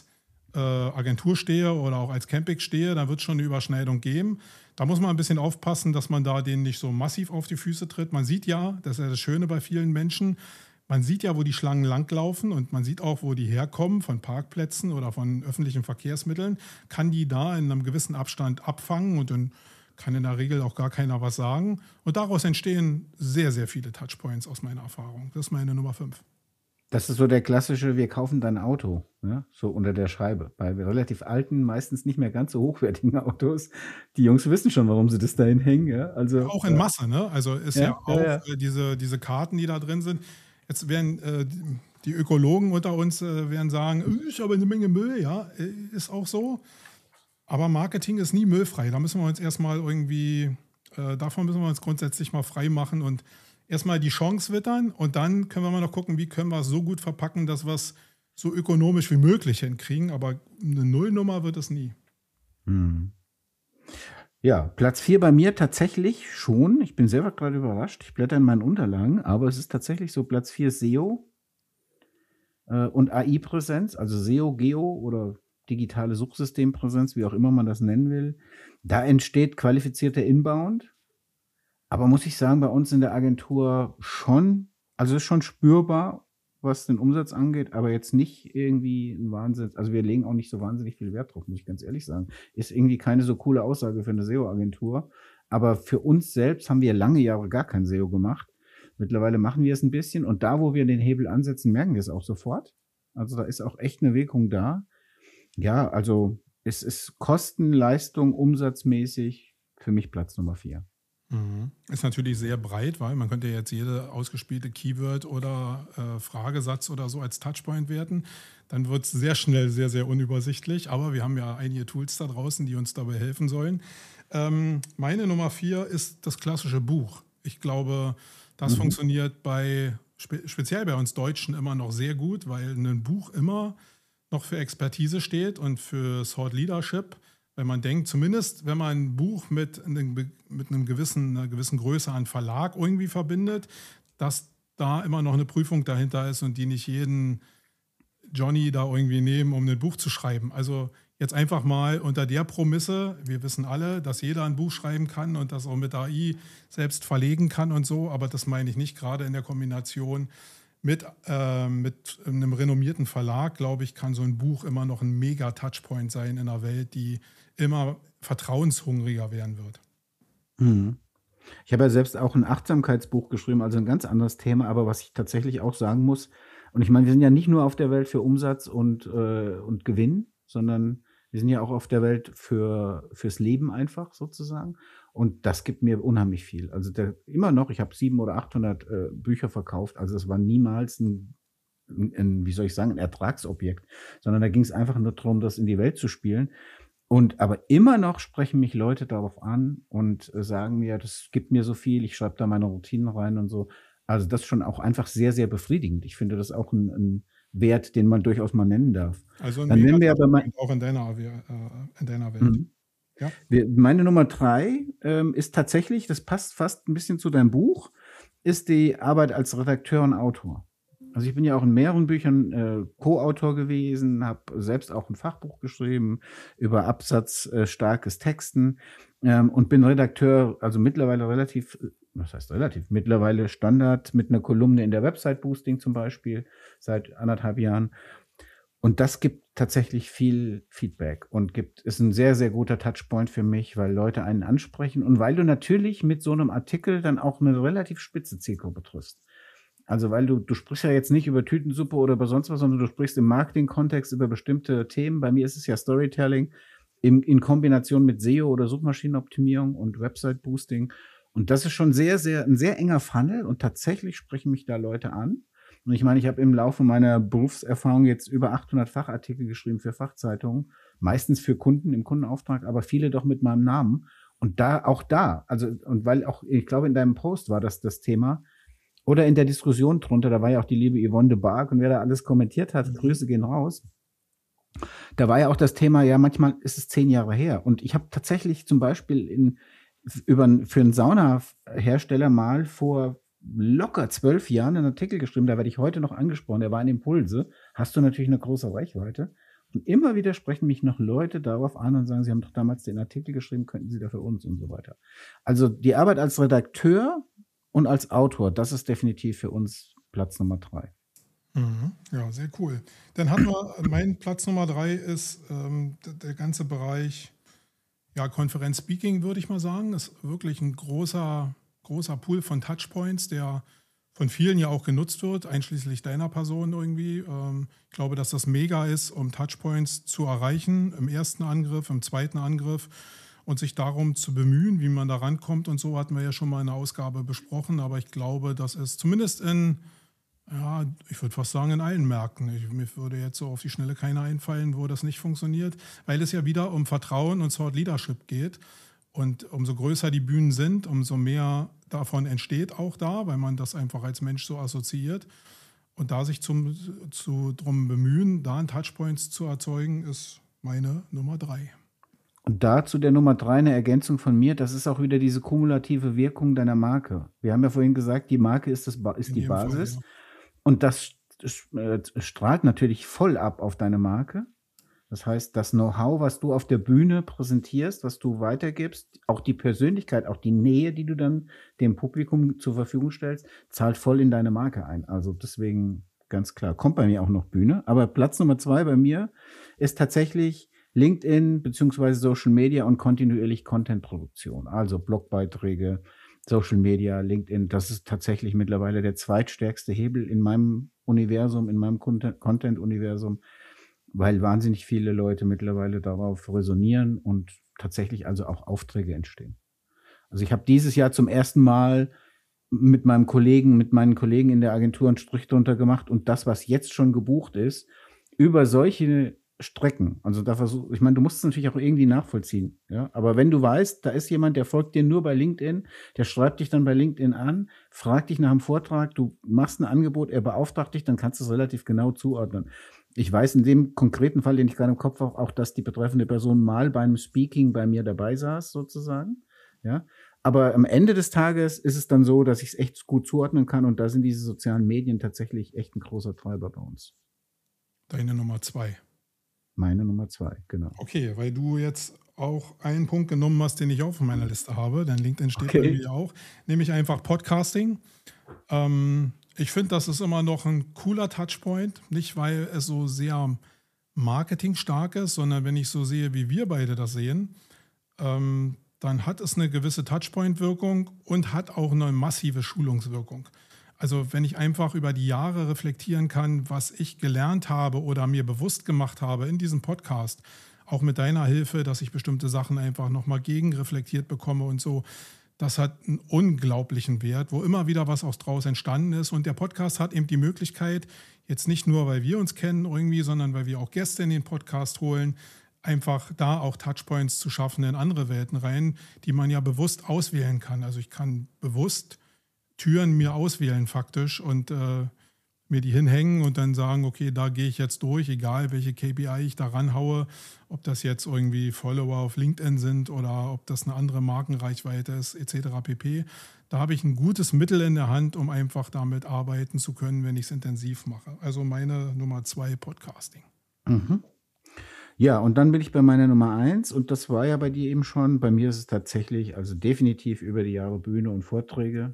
Agentur stehe oder auch als Camping stehe, da wird es schon eine Überschneidung geben. Da muss man ein bisschen aufpassen, dass man da denen nicht so massiv auf die Füße tritt. Man sieht ja, das ist ja das Schöne bei vielen Menschen, man sieht ja, wo die Schlangen langlaufen und man sieht auch, wo die herkommen, von Parkplätzen oder von öffentlichen Verkehrsmitteln, kann die da in einem gewissen Abstand abfangen und dann kann in der Regel auch gar keiner was sagen. Und daraus entstehen sehr, sehr viele Touchpoints aus meiner Erfahrung. Das ist meine Nummer 5. Das ist so der klassische, wir kaufen dein Auto, ja, so unter der Scheibe. Bei relativ alten, meistens nicht mehr ganz so hochwertigen Autos. Die Jungs wissen schon, warum sie das dahin hängen. Ja, also, Auch in Masse, ne? Also ist ja ja, auch ja. diese Karten, die da drin sind. Jetzt werden die Ökologen unter uns werden sagen, ist aber eine Menge Müll, ja, ist auch so. Aber Marketing ist nie müllfrei. Da müssen wir uns erstmal irgendwie, davon müssen wir uns grundsätzlich mal frei machen und erstmal die Chance wittern und dann können wir mal noch gucken, wie können wir es so gut verpacken, dass wir es so ökonomisch wie möglich hinkriegen. Aber eine Nullnummer wird es nie. Hm. Ja, Platz 4 bei mir tatsächlich schon. Ich bin selber gerade überrascht. Ich blätter in meinen Unterlagen, aber es ist tatsächlich so, Platz 4 SEO und AI-Präsenz, also SEO, Geo oder digitale Suchsystempräsenz, wie auch immer man das nennen will. Da entsteht qualifizierter Inbound. Aber muss ich sagen, bei uns in der Agentur schon, also es ist schon spürbar, was den Umsatz angeht, aber jetzt nicht irgendwie ein Wahnsinn. Also wir legen auch nicht so wahnsinnig viel Wert drauf, muss ich ganz ehrlich sagen. Ist irgendwie keine so coole Aussage für eine SEO-Agentur. Aber für uns selbst haben wir lange Jahre gar kein SEO gemacht. Mittlerweile machen wir es ein bisschen und da, wo wir den Hebel ansetzen, merken wir es auch sofort. Also da ist auch echt eine Wirkung da. Ja, also es ist Kosten, Leistung, umsatzmäßig für mich Platz Nummer 4. Ist natürlich sehr breit, weil man könnte jetzt jede ausgespielte Keyword oder Fragesatz oder so als Touchpoint werten. Dann wird es sehr schnell sehr, sehr unübersichtlich. Aber wir haben ja einige Tools da draußen, die uns dabei helfen sollen. Meine Nummer 4 ist das klassische Buch. Ich glaube, das funktioniert speziell bei uns Deutschen immer noch sehr gut, weil ein Buch immer noch für Expertise steht und für Thought Leadership. Wenn man denkt, zumindest wenn man ein Buch mit einer gewissen Größe an Verlag irgendwie verbindet, dass da immer noch eine Prüfung dahinter ist und die nicht jeden Johnny da irgendwie nehmen, um ein Buch zu schreiben. Also jetzt einfach mal unter der Prämisse, wir wissen alle, dass jeder ein Buch schreiben kann und das auch mit AI selbst verlegen kann und so, aber das meine ich nicht, gerade in der Kombination mit einem renommierten Verlag, glaube ich, kann so ein Buch immer noch ein mega Touchpoint sein in einer Welt, die immer vertrauenshungriger werden wird. Ich habe ja selbst auch ein Achtsamkeitsbuch geschrieben, also ein ganz anderes Thema, aber was ich tatsächlich auch sagen muss, und ich meine, wir sind ja nicht nur auf der Welt für Umsatz und Gewinn, sondern wir sind ja auch auf der Welt fürs Leben einfach sozusagen. Und das gibt mir unheimlich viel. Also immer noch, ich habe 700 oder 800 Bücher verkauft. Also das war niemals wie soll ich sagen, ein Ertragsobjekt, sondern da ging es einfach nur darum, das in die Welt zu spielen. Aber immer noch sprechen mich Leute darauf an und sagen mir, das gibt mir so viel, ich schreibe da meine Routinen rein und so. Also das ist schon auch einfach sehr, sehr befriedigend. Ich finde das auch ein Wert, den man durchaus mal nennen darf. Also ein Dann nennen wir aber auch in deiner Welt. Ja. Meine Nummer 3 ist tatsächlich, das passt fast ein bisschen zu deinem Buch, ist die Arbeit als Redakteur und Autor. Also ich bin ja auch in mehreren Büchern Co-Autor gewesen, habe selbst auch ein Fachbuch geschrieben über absatzstarkes Texten und bin Redakteur, also mittlerweile mittlerweile Standard mit einer Kolumne in der Website Boosting zum Beispiel seit 1,5 Jahren. Und das gibt tatsächlich viel Feedback und ist ein sehr, sehr guter Touchpoint für mich, weil Leute einen ansprechen und weil du natürlich mit so einem Artikel dann auch eine relativ spitze Zielgruppe triffst. Also weil du sprichst ja jetzt nicht über Tütensuppe oder über sonst was, sondern du sprichst im Marketing-Kontext über bestimmte Themen. Bei mir ist es ja Storytelling in Kombination mit SEO oder Suchmaschinenoptimierung und Website-Boosting. Und das ist schon ein sehr enger Funnel und tatsächlich sprechen mich da Leute an. Und ich meine, ich habe im Laufe meiner Berufserfahrung jetzt über 800 Fachartikel geschrieben für Fachzeitungen, meistens für Kunden im Kundenauftrag, aber viele doch mit meinem Namen. Und und weil auch, ich glaube, in deinem Post war das Thema, oder in der Diskussion drunter, da war ja auch die liebe Yvonne de Barg und wer da alles kommentiert hat, Grüße gehen raus. Da war ja auch das Thema, ja, manchmal ist es 10 Jahre her. Und ich habe tatsächlich zum Beispiel für einen Saunahersteller mal vor locker 12 Jahren einen Artikel geschrieben, da werde ich heute noch angesprochen, der war in Impulse, hast du natürlich eine große Reichweite. Und immer wieder sprechen mich noch Leute darauf an und sagen, sie haben doch damals den Artikel geschrieben, könnten Sie da für uns und so weiter. Also die Arbeit als Redakteur und als Autor, das ist definitiv für uns Platz Nummer 3. Ja, sehr cool. Dann hatten wir, mein Platz Nummer 3 ist der ganze Bereich, ja, Konferenz-Speaking, würde ich mal sagen. Ist wirklich ein großer Pool von Touchpoints, der von vielen ja auch genutzt wird, einschließlich deiner Person irgendwie. Ich glaube, dass das mega ist, um Touchpoints zu erreichen, im ersten Angriff, im zweiten Angriff und sich darum zu bemühen, wie man da rankommt. Und so hatten wir ja schon mal in der Ausgabe besprochen. Aber ich glaube, das ist zumindest ja, ich würde fast sagen, in allen Märkten. Mir würde jetzt so auf die Schnelle keiner einfallen, wo das nicht funktioniert, weil es ja wieder um Vertrauen und Thought Leadership geht. Und umso größer die Bühnen sind, umso mehr davon entsteht auch da, weil man das einfach als Mensch so assoziiert. Und da sich drum bemühen, da einen Touchpoints zu erzeugen, ist meine Nummer 3. Und dazu der Nummer 3 eine Ergänzung von mir, das ist auch wieder diese kumulative Wirkung deiner Marke. Wir haben ja vorhin gesagt, die Marke ist die Basis. Fall, ja. Und das strahlt natürlich voll ab auf deine Marke. Das heißt, das Know-how, was du auf der Bühne präsentierst, was du weitergibst, auch die Persönlichkeit, auch die Nähe, die du dann dem Publikum zur Verfügung stellst, zahlt voll in deine Marke ein. Also deswegen ganz klar, kommt bei mir auch noch Bühne. Aber Platz Nummer 2 bei mir ist tatsächlich LinkedIn bzw. Social Media und kontinuierlich Content-Produktion. Also Blogbeiträge, Social Media, LinkedIn, das ist tatsächlich mittlerweile der zweitstärkste Hebel in meinem Universum, in meinem Content-Universum, weil wahnsinnig viele Leute mittlerweile darauf resonieren und tatsächlich also auch Aufträge entstehen. Also ich habe dieses Jahr zum ersten Mal mit meinen Kollegen in der Agentur einen Strich drunter gemacht und das, was jetzt schon gebucht ist, über solche Strecken. Also ich meine, du musst es natürlich auch irgendwie nachvollziehen, ja. Aber wenn du weißt, da ist jemand, der folgt dir nur bei LinkedIn, der schreibt dich dann bei LinkedIn an, fragt dich nach einem Vortrag, du machst ein Angebot, er beauftragt dich, dann kannst du es relativ genau zuordnen. Ich weiß in dem konkreten Fall, den ich gerade im Kopf habe, auch, dass die betreffende Person mal beim Speaking bei mir dabei saß, sozusagen, ja. Aber am Ende des Tages ist es dann so, dass ich es echt gut zuordnen kann und da sind diese sozialen Medien tatsächlich echt ein großer Treiber bei uns. Deine Nummer 2. Meine Nummer 2, genau. Okay, weil du jetzt auch einen Punkt genommen hast, den ich auch auf meiner Liste habe, denn LinkedIn steht bei mir auch, nämlich einfach Podcasting. Ich finde, das ist immer noch ein cooler Touchpoint, nicht weil es so sehr marketingstark ist, sondern wenn ich so sehe, wie wir beide das sehen, dann hat es eine gewisse Touchpoint-Wirkung und hat auch eine massive Schulungswirkung. Also wenn ich einfach über die Jahre reflektieren kann, was ich gelernt habe oder mir bewusst gemacht habe in diesem Podcast, auch mit deiner Hilfe, dass ich bestimmte Sachen einfach nochmal gegenreflektiert bekomme und so, das hat einen unglaublichen Wert, wo immer wieder was draus entstanden ist. Und der Podcast hat eben die Möglichkeit, jetzt nicht nur, weil wir uns kennen irgendwie, sondern weil wir auch Gäste in den Podcast holen, einfach da auch Touchpoints zu schaffen in andere Welten rein, die man ja bewusst auswählen kann. Also ich kann bewusst Türen mir auswählen faktisch und mir die hinhängen und dann sagen, okay, da gehe ich jetzt durch, egal welche KPI ich da ranhaue, ob das jetzt irgendwie Follower auf LinkedIn sind oder ob das eine andere Markenreichweite ist, etc. pp. Da habe ich ein gutes Mittel in der Hand, um einfach damit arbeiten zu können, wenn ich es intensiv mache. Also meine Nummer 2, Podcasting. Mhm. Ja, und dann bin ich bei meiner Nummer 1 und das war ja bei dir eben schon. Bei mir ist es tatsächlich, also definitiv über die Jahre Bühne und Vorträge.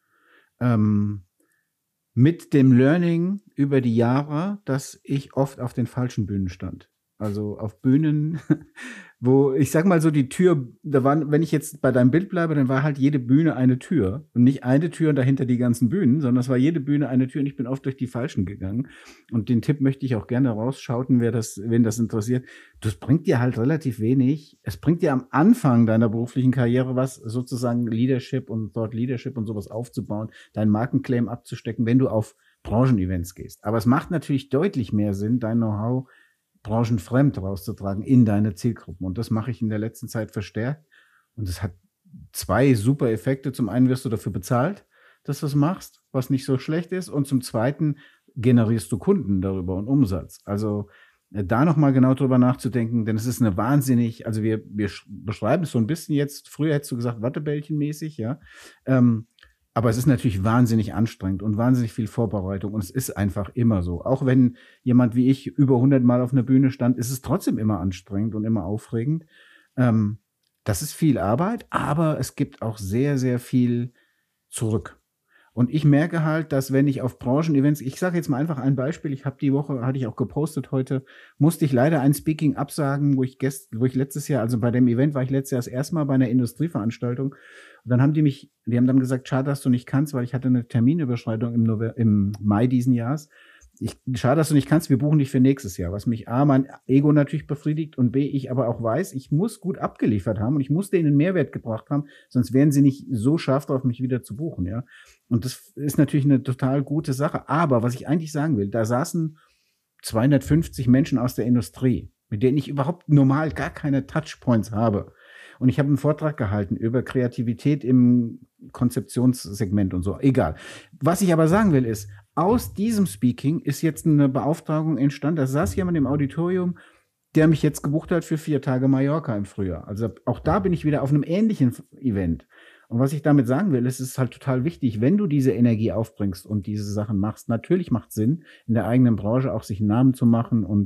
Mit dem Learning über die Jahre, dass ich oft auf den falschen Bühnen stand. Also auf Bühnen, wo ich sag mal so die Tür, da waren, wenn ich jetzt bei deinem Bild bleibe, dann war halt jede Bühne eine Tür und nicht eine Tür und dahinter die ganzen Bühnen, sondern es war jede Bühne eine Tür und ich bin oft durch die falschen gegangen. Und den Tipp möchte ich auch gerne rausschauten, wen das interessiert. Das bringt dir halt relativ wenig. Es bringt dir am Anfang deiner beruflichen Karriere was, sozusagen Leadership und Thought Leadership und sowas aufzubauen, deinen Markenclaim abzustecken, wenn du auf Branchenevents gehst. Aber es macht natürlich deutlich mehr Sinn, dein Know-how branchenfremd rauszutragen in deine Zielgruppen. Und das mache ich in der letzten Zeit verstärkt. Und es hat 2 super Effekte. Zum einen wirst du dafür bezahlt, dass du es machst, was nicht so schlecht ist. Und zum zweiten generierst du Kunden darüber und Umsatz. Also da nochmal genau drüber nachzudenken, denn es ist eine wahnsinnig, also wir beschreiben es so ein bisschen jetzt, früher hättest du gesagt Wattebällchenmäßig, ja. Aber es ist natürlich wahnsinnig anstrengend und wahnsinnig viel Vorbereitung. Und es ist einfach immer so. Auch wenn jemand wie ich über 100 Mal auf einer Bühne stand, ist es trotzdem immer anstrengend und immer aufregend. Das ist viel Arbeit, aber es gibt auch sehr, sehr viel zurück. Und ich merke halt, dass wenn ich auf Branchen-Events, ich sage jetzt mal einfach ein Beispiel, ich habe die Woche, hatte ich auch gepostet heute, musste ich leider ein Speaking absagen, wo ich letztes Jahr, also bei dem Event war ich letztes Jahr das erste Mal bei einer Industrieveranstaltung. Und dann haben die haben dann gesagt, schade, dass du nicht kannst, weil ich hatte eine Terminüberschreitung im Mai diesen Jahres. Schade, dass du nicht kannst, wir buchen dich für nächstes Jahr, was mich A, mein Ego natürlich befriedigt und B, ich aber auch weiß, ich muss gut abgeliefert haben und ich muss denen einen Mehrwert gebracht haben, sonst wären sie nicht so scharf drauf, mich wieder zu buchen, ja. Und das ist natürlich eine total gute Sache. Aber was ich eigentlich sagen will, da saßen 250 Menschen aus der Industrie, mit denen ich überhaupt normal gar keine Touchpoints habe. Und ich habe einen Vortrag gehalten über Kreativität im Konzeptionssegment und so. Egal. Was ich aber sagen will ist, aus diesem Speaking ist jetzt eine Beauftragung entstanden. Da saß jemand im Auditorium, der mich jetzt gebucht hat für 4 Tage Mallorca im Frühjahr. Also auch da bin ich wieder auf einem ähnlichen Event. Und was ich damit sagen will, es ist halt total wichtig, wenn du diese Energie aufbringst und diese Sachen machst. Natürlich macht es Sinn, in der eigenen Branche auch sich einen Namen zu machen und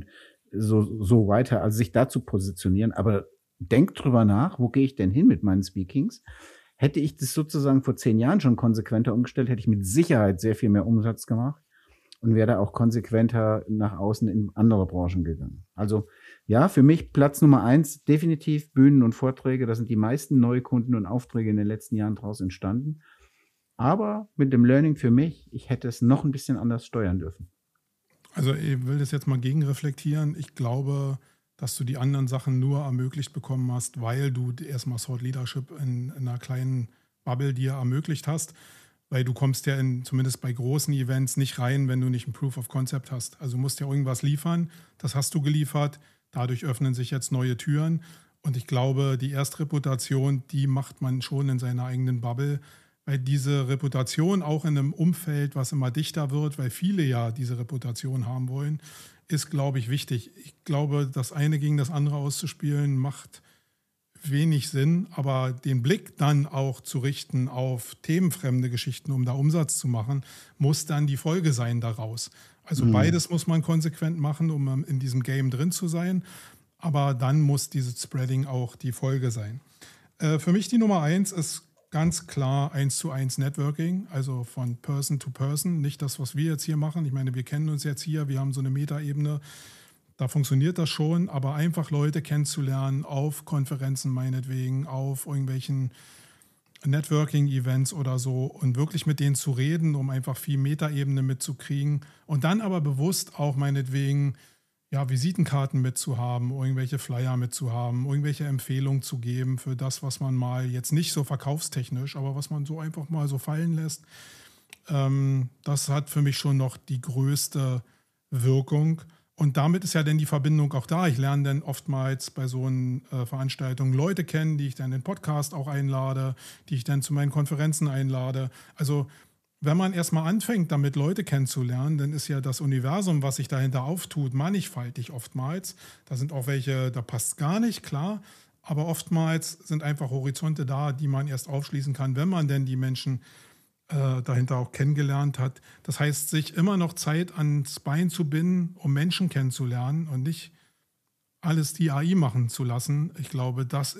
so weiter, also sich da zu positionieren. Aber denk drüber nach, wo gehe ich denn hin mit meinen Speakings? Hätte ich das sozusagen vor 10 Jahren schon konsequenter umgestellt, hätte ich mit Sicherheit sehr viel mehr Umsatz gemacht und wäre da auch konsequenter nach außen in andere Branchen gegangen. Also ja, für mich Platz Nummer 1, definitiv Bühnen und Vorträge. Da sind die meisten Neukunden und Aufträge in den letzten Jahren draus entstanden. Aber mit dem Learning für mich, ich hätte es noch ein bisschen anders steuern dürfen. Also ich will das jetzt mal gegenreflektieren. Ich glaube, dass du die anderen Sachen nur ermöglicht bekommen hast, weil du erstmal Thought Leadership in einer kleinen Bubble dir ermöglicht hast. Weil du kommst ja zumindest bei großen Events nicht rein, wenn du nicht ein Proof of Concept hast. Also du musst ja irgendwas liefern. Das hast du geliefert. Dadurch öffnen sich jetzt neue Türen. Und ich glaube, die Erstreputation, die macht man schon in seiner eigenen Bubble. Weil diese Reputation auch in einem Umfeld, was immer dichter wird, weil viele ja diese Reputation haben wollen, ist, glaube ich, wichtig. Ich glaube, das eine gegen das andere auszuspielen, macht wenig Sinn, aber den Blick dann auch zu richten auf themenfremde Geschichten, um da Umsatz zu machen, muss dann die Folge sein daraus. Also beides muss man konsequent machen, um in diesem Game drin zu sein, aber dann muss dieses Spreading auch die Folge sein. Für mich die Nummer 1 ist ganz klar 1:1 Networking, also von Person to Person, nicht das, was wir jetzt hier machen. Ich meine, wir kennen uns jetzt hier, wir haben so eine Metaebene, da funktioniert das schon, aber einfach Leute kennenzulernen auf Konferenzen meinetwegen, auf irgendwelchen Networking-Events oder so und wirklich mit denen zu reden, um einfach viel Metaebene mitzukriegen und dann aber bewusst auch meinetwegen ja, Visitenkarten mitzuhaben, irgendwelche Flyer mitzuhaben, irgendwelche Empfehlungen zu geben für das, was man mal jetzt nicht so verkaufstechnisch, aber was man so einfach mal so fallen lässt. Das hat für mich schon noch die größte Wirkung. Und damit ist ja dann die Verbindung auch da. Ich lerne dann oftmals bei so einen Veranstaltungen Leute kennen, die ich dann in den Podcast auch einlade, die ich dann zu meinen Konferenzen einlade. Also wenn man erstmal anfängt, damit Leute kennenzulernen, dann ist ja das Universum, was sich dahinter auftut, mannigfaltig oftmals. Da sind auch welche, da passt gar nicht, klar. Aber oftmals sind einfach Horizonte da, die man erst aufschließen kann, wenn man denn die Menschen dahinter auch kennengelernt hat. Das heißt, sich immer noch Zeit ans Bein zu binden, um Menschen kennenzulernen und nicht alles die AI machen zu lassen. Ich glaube, das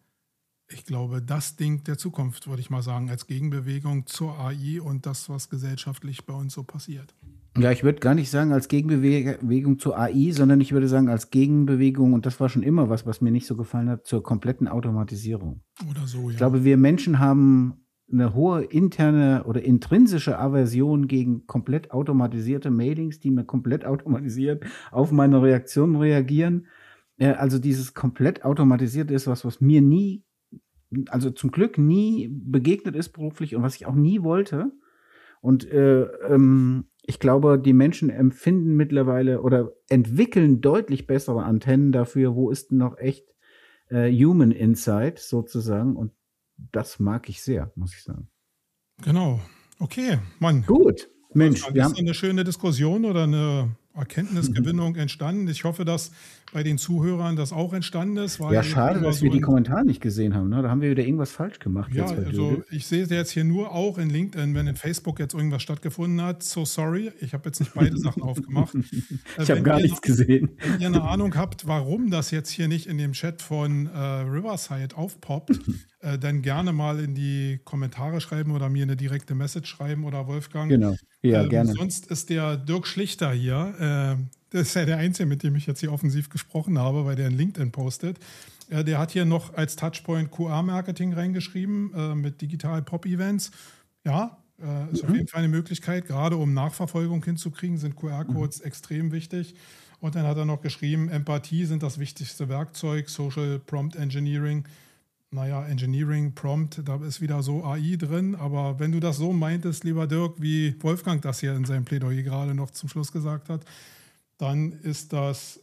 Ding der Zukunft, würde ich mal sagen, als Gegenbewegung zur AI und das, was gesellschaftlich bei uns so passiert. Ja, ich würde gar nicht sagen als Gegenbewegung zur AI, sondern ich würde sagen als Gegenbewegung, und das war schon immer was mir nicht so gefallen hat, zur kompletten Automatisierung. Oder so, ja. Ich glaube, wir Menschen haben eine hohe interne oder intrinsische Aversion gegen komplett automatisierte Mailings, die mir komplett automatisiert auf meine Reaktionen reagieren. Also dieses komplett automatisierte ist was mir nie, also zum Glück nie begegnet ist beruflich und was ich auch nie wollte. Und ich glaube, die Menschen empfinden mittlerweile oder entwickeln deutlich bessere Antennen dafür, wo ist denn noch echt Human Insight sozusagen. Und das mag ich sehr, muss ich sagen. Genau. Okay, Mann. Gut. Mensch, wir haben eine schöne Diskussion oder eine Erkenntnisgewinnung entstanden. Ich hoffe, dass bei den Zuhörern das auch entstanden ist. Weil ja, schade, dass wir die Kommentare nicht gesehen haben. Ne? Da haben wir wieder irgendwas falsch gemacht. Ja, also ich sehe jetzt hier nur auch in LinkedIn, wenn in Facebook jetzt irgendwas stattgefunden hat. So sorry, ich habe jetzt nicht beide Sachen aufgemacht. Ich habe gar nichts gesehen. Wenn ihr eine Ahnung habt, warum das jetzt hier nicht in dem Chat von Riverside aufpoppt, dann gerne mal in die Kommentare schreiben oder mir eine direkte Message schreiben oder Wolfgang. Genau, ja, gerne. Sonst ist der Dirk Schlichter hier, das ist ja der Einzige, mit dem ich jetzt hier offensiv gesprochen habe, weil der in LinkedIn postet. Der hat hier noch als Touchpoint QR-Marketing reingeschrieben mit Digital-Pop-Events. Ja, ist auf jeden Fall eine Möglichkeit, gerade um Nachverfolgung hinzukriegen, sind QR-Codes extrem wichtig. Und dann hat er noch geschrieben, Empathie sind das wichtigste Werkzeug, Social Prompt Engineering. Naja, Engineering, Prompt, da ist wieder so AI drin. Aber wenn du das so meintest, lieber Dirk, wie Wolfgang das hier in seinem Plädoyer gerade noch zum Schluss gesagt hat, dann ist das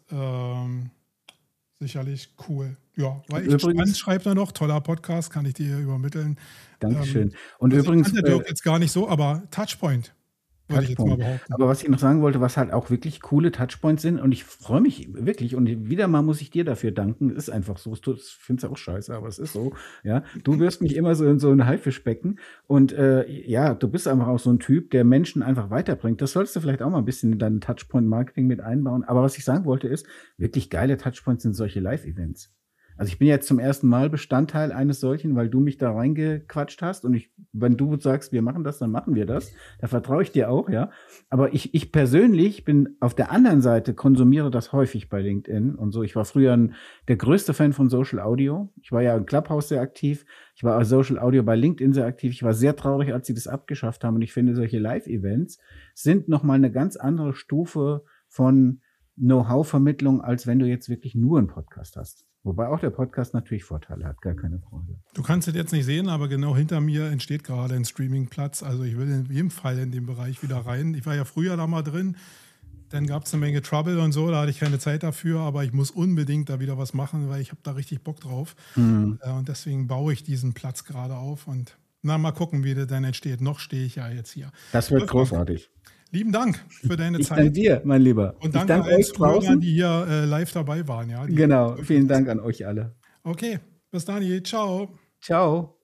sicherlich cool. Ja, weil übrigens schreibt er noch, toller Podcast, kann ich dir übermitteln. Dankeschön. Und übrigens. Ich kannte Dirk jetzt gar nicht so, aber Touchpoint. Würde ich jetzt mal behaupten. Aber was ich noch sagen wollte, was halt auch wirklich coole Touchpoints sind, und ich freue mich wirklich, und wieder mal muss ich dir dafür danken, ist einfach so, ich finde es auch scheiße, aber es ist so, ja, du wirst mich immer so in so ein Haifischbecken und ja, du bist einfach auch so ein Typ, der Menschen einfach weiterbringt. Das solltest du vielleicht auch mal ein bisschen in dein Touchpoint-Marketing mit einbauen, aber was ich sagen wollte ist, wirklich geile Touchpoints sind solche Live-Events. Also ich bin jetzt zum ersten Mal Bestandteil eines solchen, weil du mich da reingequatscht hast und wenn du sagst, wir machen das, dann machen wir das. Da vertraue ich dir auch, ja. Aber ich persönlich bin auf der anderen Seite, konsumiere das häufig bei LinkedIn und so. Ich war früher der größte Fan von Social Audio. Ich war ja im Clubhouse sehr aktiv. Ich war als Social Audio bei LinkedIn sehr aktiv. Ich war sehr traurig, als sie das abgeschafft haben. Und ich finde, solche Live-Events sind nochmal eine ganz andere Stufe von Know-how-Vermittlung, als wenn du jetzt wirklich nur einen Podcast hast. Wobei auch der Podcast natürlich Vorteile hat, gar keine Frage. Du kannst es jetzt nicht sehen, aber genau hinter mir entsteht gerade ein Streamingplatz. Also ich will in jedem Fall in den Bereich wieder rein. Ich war ja früher da mal drin, dann gab es eine Menge Trouble und so, da hatte ich keine Zeit dafür, aber ich muss unbedingt da wieder was machen, weil ich habe da richtig Bock drauf. Und deswegen baue ich diesen Platz gerade auf und mal gucken, wie der dann entsteht. Noch stehe ich ja jetzt hier. Das wird großartig. Lieben Dank für deine Zeit. Ich danke dir, mein Lieber. Und danke an euch draußen, die hier live dabei waren. Ja, genau, vielen Dank an euch alle. Okay, bis dann. Ciao. Ciao.